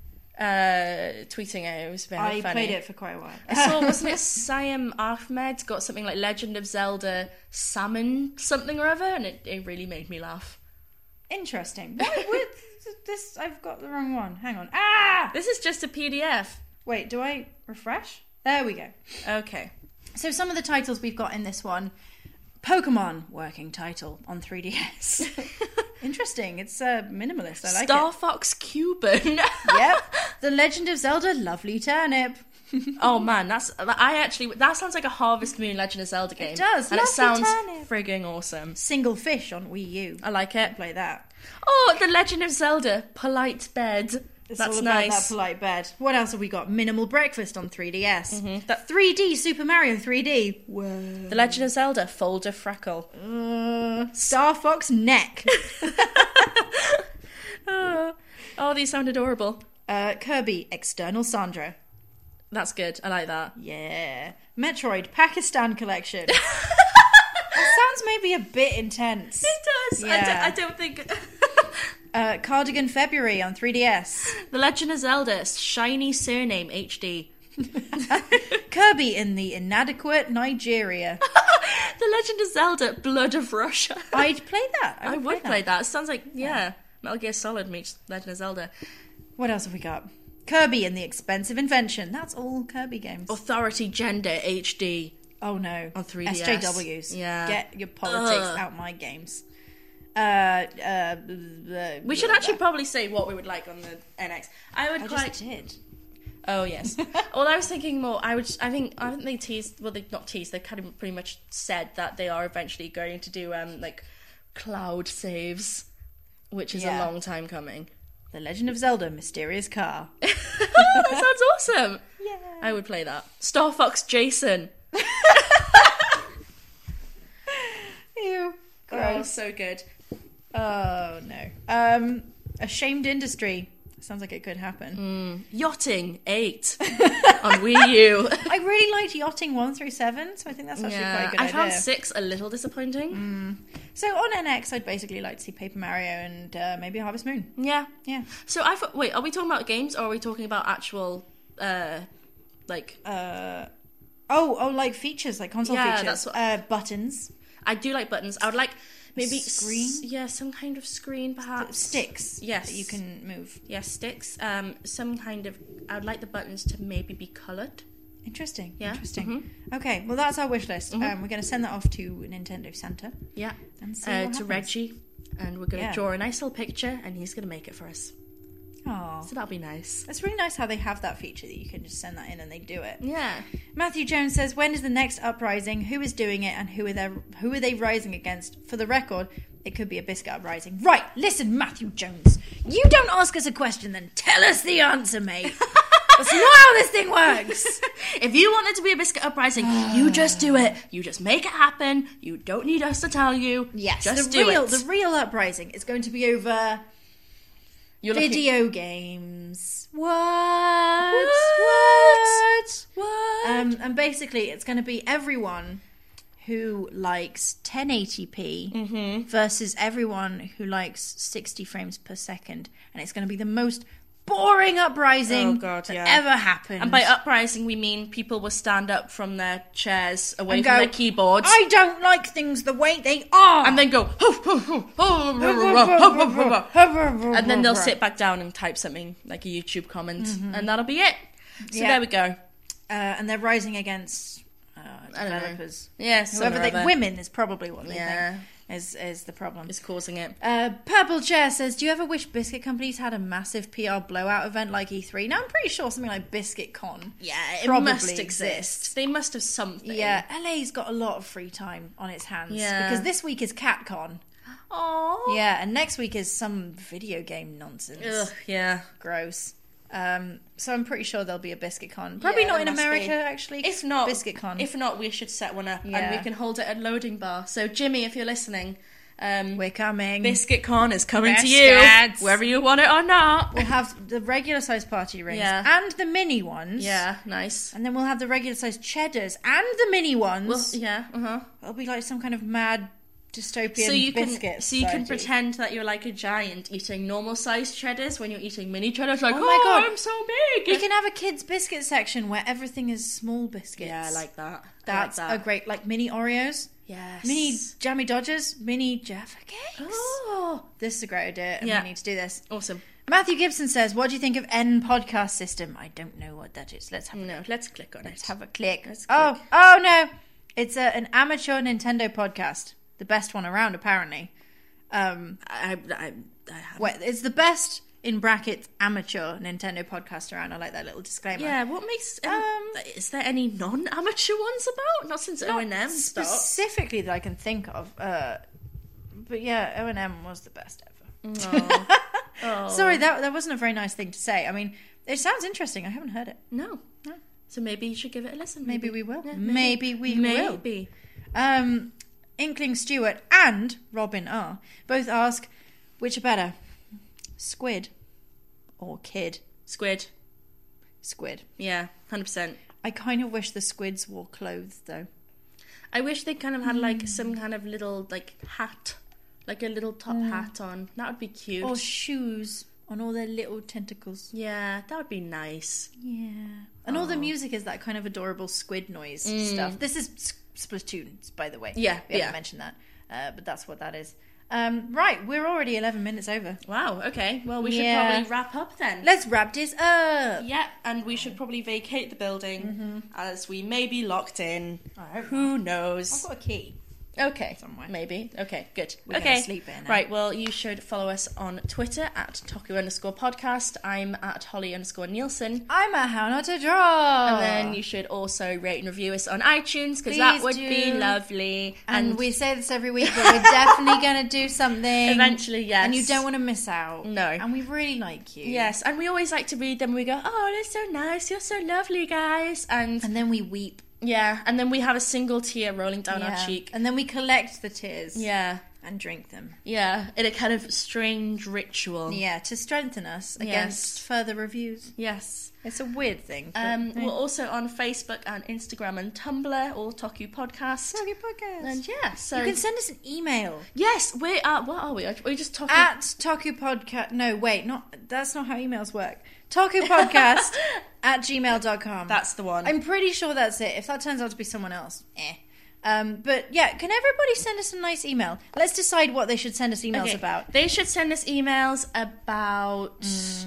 tweeting it. It was very funny. I played it for quite a while. I saw, wasn't it Siam Ahmed got something like Legend of Zelda Salmon something or other, and it really made me laugh. Interesting. What this? I've got the wrong one. Hang on. Ah! This is just a PDF. Wait, do I refresh? There we go. Okay. So some of the titles we've got in this one. Pokemon, working title on 3DS. Interesting. It's minimalist. I like Star Fox Cuban. Yep. The Legend of Zelda, Lovely Turnip. Oh man, that sounds like a Harvest Moon Legend of Zelda game. It does. And Lovely it sounds Turnip. frigging awesome. Single Fish on Wii U. I like it. Play that. Oh, The Legend of Zelda, Polite Bed. It's That's all about nice. that polite bed. What else have we got? Minimal Breakfast on 3DS. That 3D Super Mario 3D. Whoa. The Legend of Zelda, Folder Freckle. Star Fox Neck. Oh, these sound adorable. Kirby External Sandra. That's good. I like that. Yeah. Metroid Pakistan Collection. That sounds maybe a bit intense. It does. Yeah. I don't think... Cardigan February on 3DS. The Legend of Zelda, Shiny Surname HD. Kirby in the Inadequate Nigeria. The Legend of Zelda, Blood of Russia. I'd play that. I would play that. It sounds like, Metal Gear Solid meets Legend of Zelda. What else have we got? Kirby and the Expensive Invention. That's all Kirby games. Authority Gender HD. Oh no. On 3DS. SJWs. Yeah. Get your politics out my games. We should actually probably say what we would like on the NX. I just did. Oh yes. Well, I was thinking more. I think they teased. Well, they not teased. They kind of pretty much said that they are eventually going to do like cloud saves, which is a long time coming. The Legend of Zelda: Mysterious Car. That sounds awesome. Yeah. I would play that. Star Fox Jason. Ew. Gross. Oh, so good. Oh no. Ashamed Industry. Sounds like it could happen. Yachting 8 on Wii U. I really liked Yachting 1 through 7, so I think that's actually quite a good idea. I found 6 a little disappointing. So on NX, I'd basically like to see Paper Mario and maybe Harvest Moon. Yeah. So wait, are we talking about games or are we talking about actual like like features, like console features. That's what... buttons. I do like buttons. I would like maybe screen. Some kind of screen, perhaps. Sticks. Yes, that you can move. Yes, sticks. Some kind of. I would like the buttons to maybe be coloured. Interesting. Yeah. Interesting. Mm-hmm. Okay. Well, that's our wish list. We're going to send that off to Nintendo Santa. Yeah. And see what happens. to Reggie, and we're going to draw a nice little picture, and he's going to make it for us. Oh, so that'll be nice. It's really nice how they have that feature that you can just send that in and they do it. Yeah. Matthew Jones says, when is the next uprising? Who is doing it and who are they rising against? For the record, it could be a biscuit uprising. Right, listen, Matthew Jones. You don't ask us a question, then tell us the answer, mate. That's not how this thing works. If you want it to be a biscuit uprising, you just do it. You just make it happen. You don't need us to tell you. Yes, just do it. The real uprising is going to be over... Video games. What? And basically, it's going to be everyone who likes 1080p versus everyone who likes 60 frames per second. And it's going to be the most boring uprising that ever happened. And by uprising, we mean people will stand up from their chairs away from their keyboards. I don't like things the way they are. And then go, and then they'll sit back down and type something like a YouTube comment. And that'll be it. So there we go. And they're rising against developers. Yes, women is probably what they think. Is the problem. Is causing it. Purple Chair says, do you ever wish biscuit companies had a massive PR blowout event like E3? Now, I'm pretty sure something like Biscuit Con it must exist. They must have something. Yeah, LA's got a lot of free time on its hands. Yeah. Because this week is CatCon. Oh. Yeah, and next week is some video game nonsense. Ugh, yeah. Gross. So I'm pretty sure there'll be a Biscuit Con. Probably not in America, actually. If not, Biscuit Con. If not, we should set one up and we can hold it at Loading Bar. So Jimmy, if you're listening, we're coming. Biscuit Con is coming to you, whether you want it or not. We'll have the regular size party rings and the mini ones. Yeah, nice. And then we'll have the regular size cheddars and the mini ones. Well, It'll be like some kind of mad dystopian biscuit. So you can pretend that you're like a giant eating normal sized cheddars when you're eating mini cheddars. Like, oh my God, I'm so big. We can have a kids biscuit section where everything is small biscuits. Yeah, I like that. That's a great, like mini Oreos. Yes. Mini Jammy Dodgers. Mini Jaffa cakes. Oh, this is a great idea, and we need to do this. Awesome. Matthew Gibson says, what do you think of N podcast system? I don't know what that is. Let's click on it. Let's have a click. Oh no. It's an amateur Nintendo podcast. The best one around, apparently. It's the best, in brackets, amateur Nintendo podcast around. I like that little disclaimer. Yeah, what makes... is there any non-amateur ones about? Not since O&M specifically that I can think of. But yeah, O&M was the best ever. Oh. Sorry, that wasn't a very nice thing to say. I mean, it sounds interesting. I haven't heard it. No. So maybe you should give it a listen. Maybe we will. Yeah, maybe we will. Inkling Stewart and Robin R. both ask, which are better, squid or kid? Squid. Yeah, 100%. I kind of wish the squids wore clothes, though. I wish they kind of had like some kind of little like hat, like a little top hat on. That would be cute. Or shoes on all their little tentacles. Yeah, that would be nice. Yeah. And all the music is that kind of adorable squid noise stuff. This is Splatoon, by the way. Yeah, we haven't mentioned that, but that's what that is. Right, we're already 11 minutes over. Wow, okay. Well, we should probably wrap up then. Let's wrap this up. Yeah, and we should probably vacate the building as we may be locked in. Who knows? I've got a key. Okay, somewhere. Maybe. Okay, good. We're going to sleep in. Right, well, you should follow us on Twitter at Toku_podcast. I'm at Holly_Nielsen. I'm at How Not to Draw. And then you should also rate and review us on iTunes, because that would be lovely. And we say this every week, but we're definitely going to do something. Eventually, yes. And you don't want to miss out. No. And we really like you. Yes, and we always like to read them. We go, oh, that's so nice. You're so lovely, guys. And then we weep. Yeah, and then we have a single tear rolling down our cheek. And then we collect the tears. Yeah. and drink them. Yeah, in a kind of strange ritual. Yeah, to strengthen us against further reviews. Yes. It's a weird thing. But, we're also on Facebook and Instagram and Tumblr, all Toku Podcast. Toku Podcast. And so... You can send us an email. Yes, we are... What are we? Are we just talking... At Toku Podcast... No, wait, that's not how emails work. Toku Podcast at gmail.com. That's the one. I'm pretty sure that's it. If that turns out to be someone else, but yeah, can everybody send us a nice email? Let's decide what they should send us emails about. They should send us emails about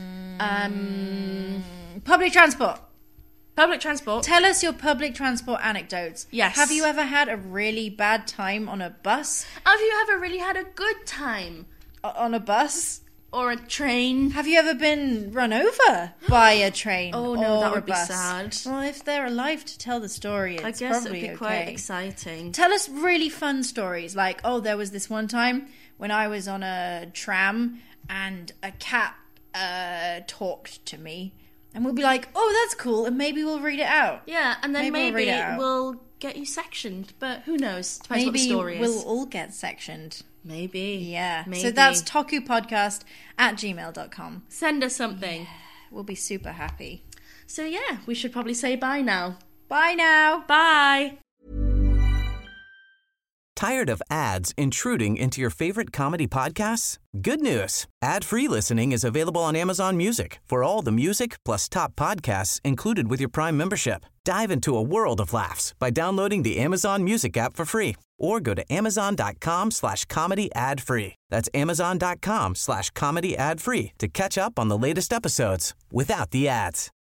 public transport. Public transport. Tell us your public transport anecdotes. Yes. Have you ever had a really bad time on a bus? Have you ever really had a good time On a bus? or a train? Have you ever been run over by a train? Oh no, or that a would be bus? sad. Well, if they're alive to tell the story, it's I guess probably it'd be quite exciting. Tell us really fun stories, like, oh, there was this one time when I was on a tram and a cat talked to me, and we'll be like, oh, that's cool, and maybe we'll read it out. Yeah, and then maybe we'll we'll get you sectioned, but who knows? Depends what the Maybe story is. we'll all get sectioned. Maybe. Yeah. Maybe. So that's tokupodcast at gmail.com. Send us something. We'll be super happy. So yeah, we should probably say bye now. Bye now. Bye. Tired of ads intruding into your favorite comedy podcasts? Good news. Ad-free listening is available on Amazon Music for all the music plus top podcasts included with your Prime membership. Dive into a world of laughs by downloading the Amazon Music app for free or go to amazon.com/comedy ad-free. That's amazon.com/comedy ad-free to catch up on the latest episodes without the ads.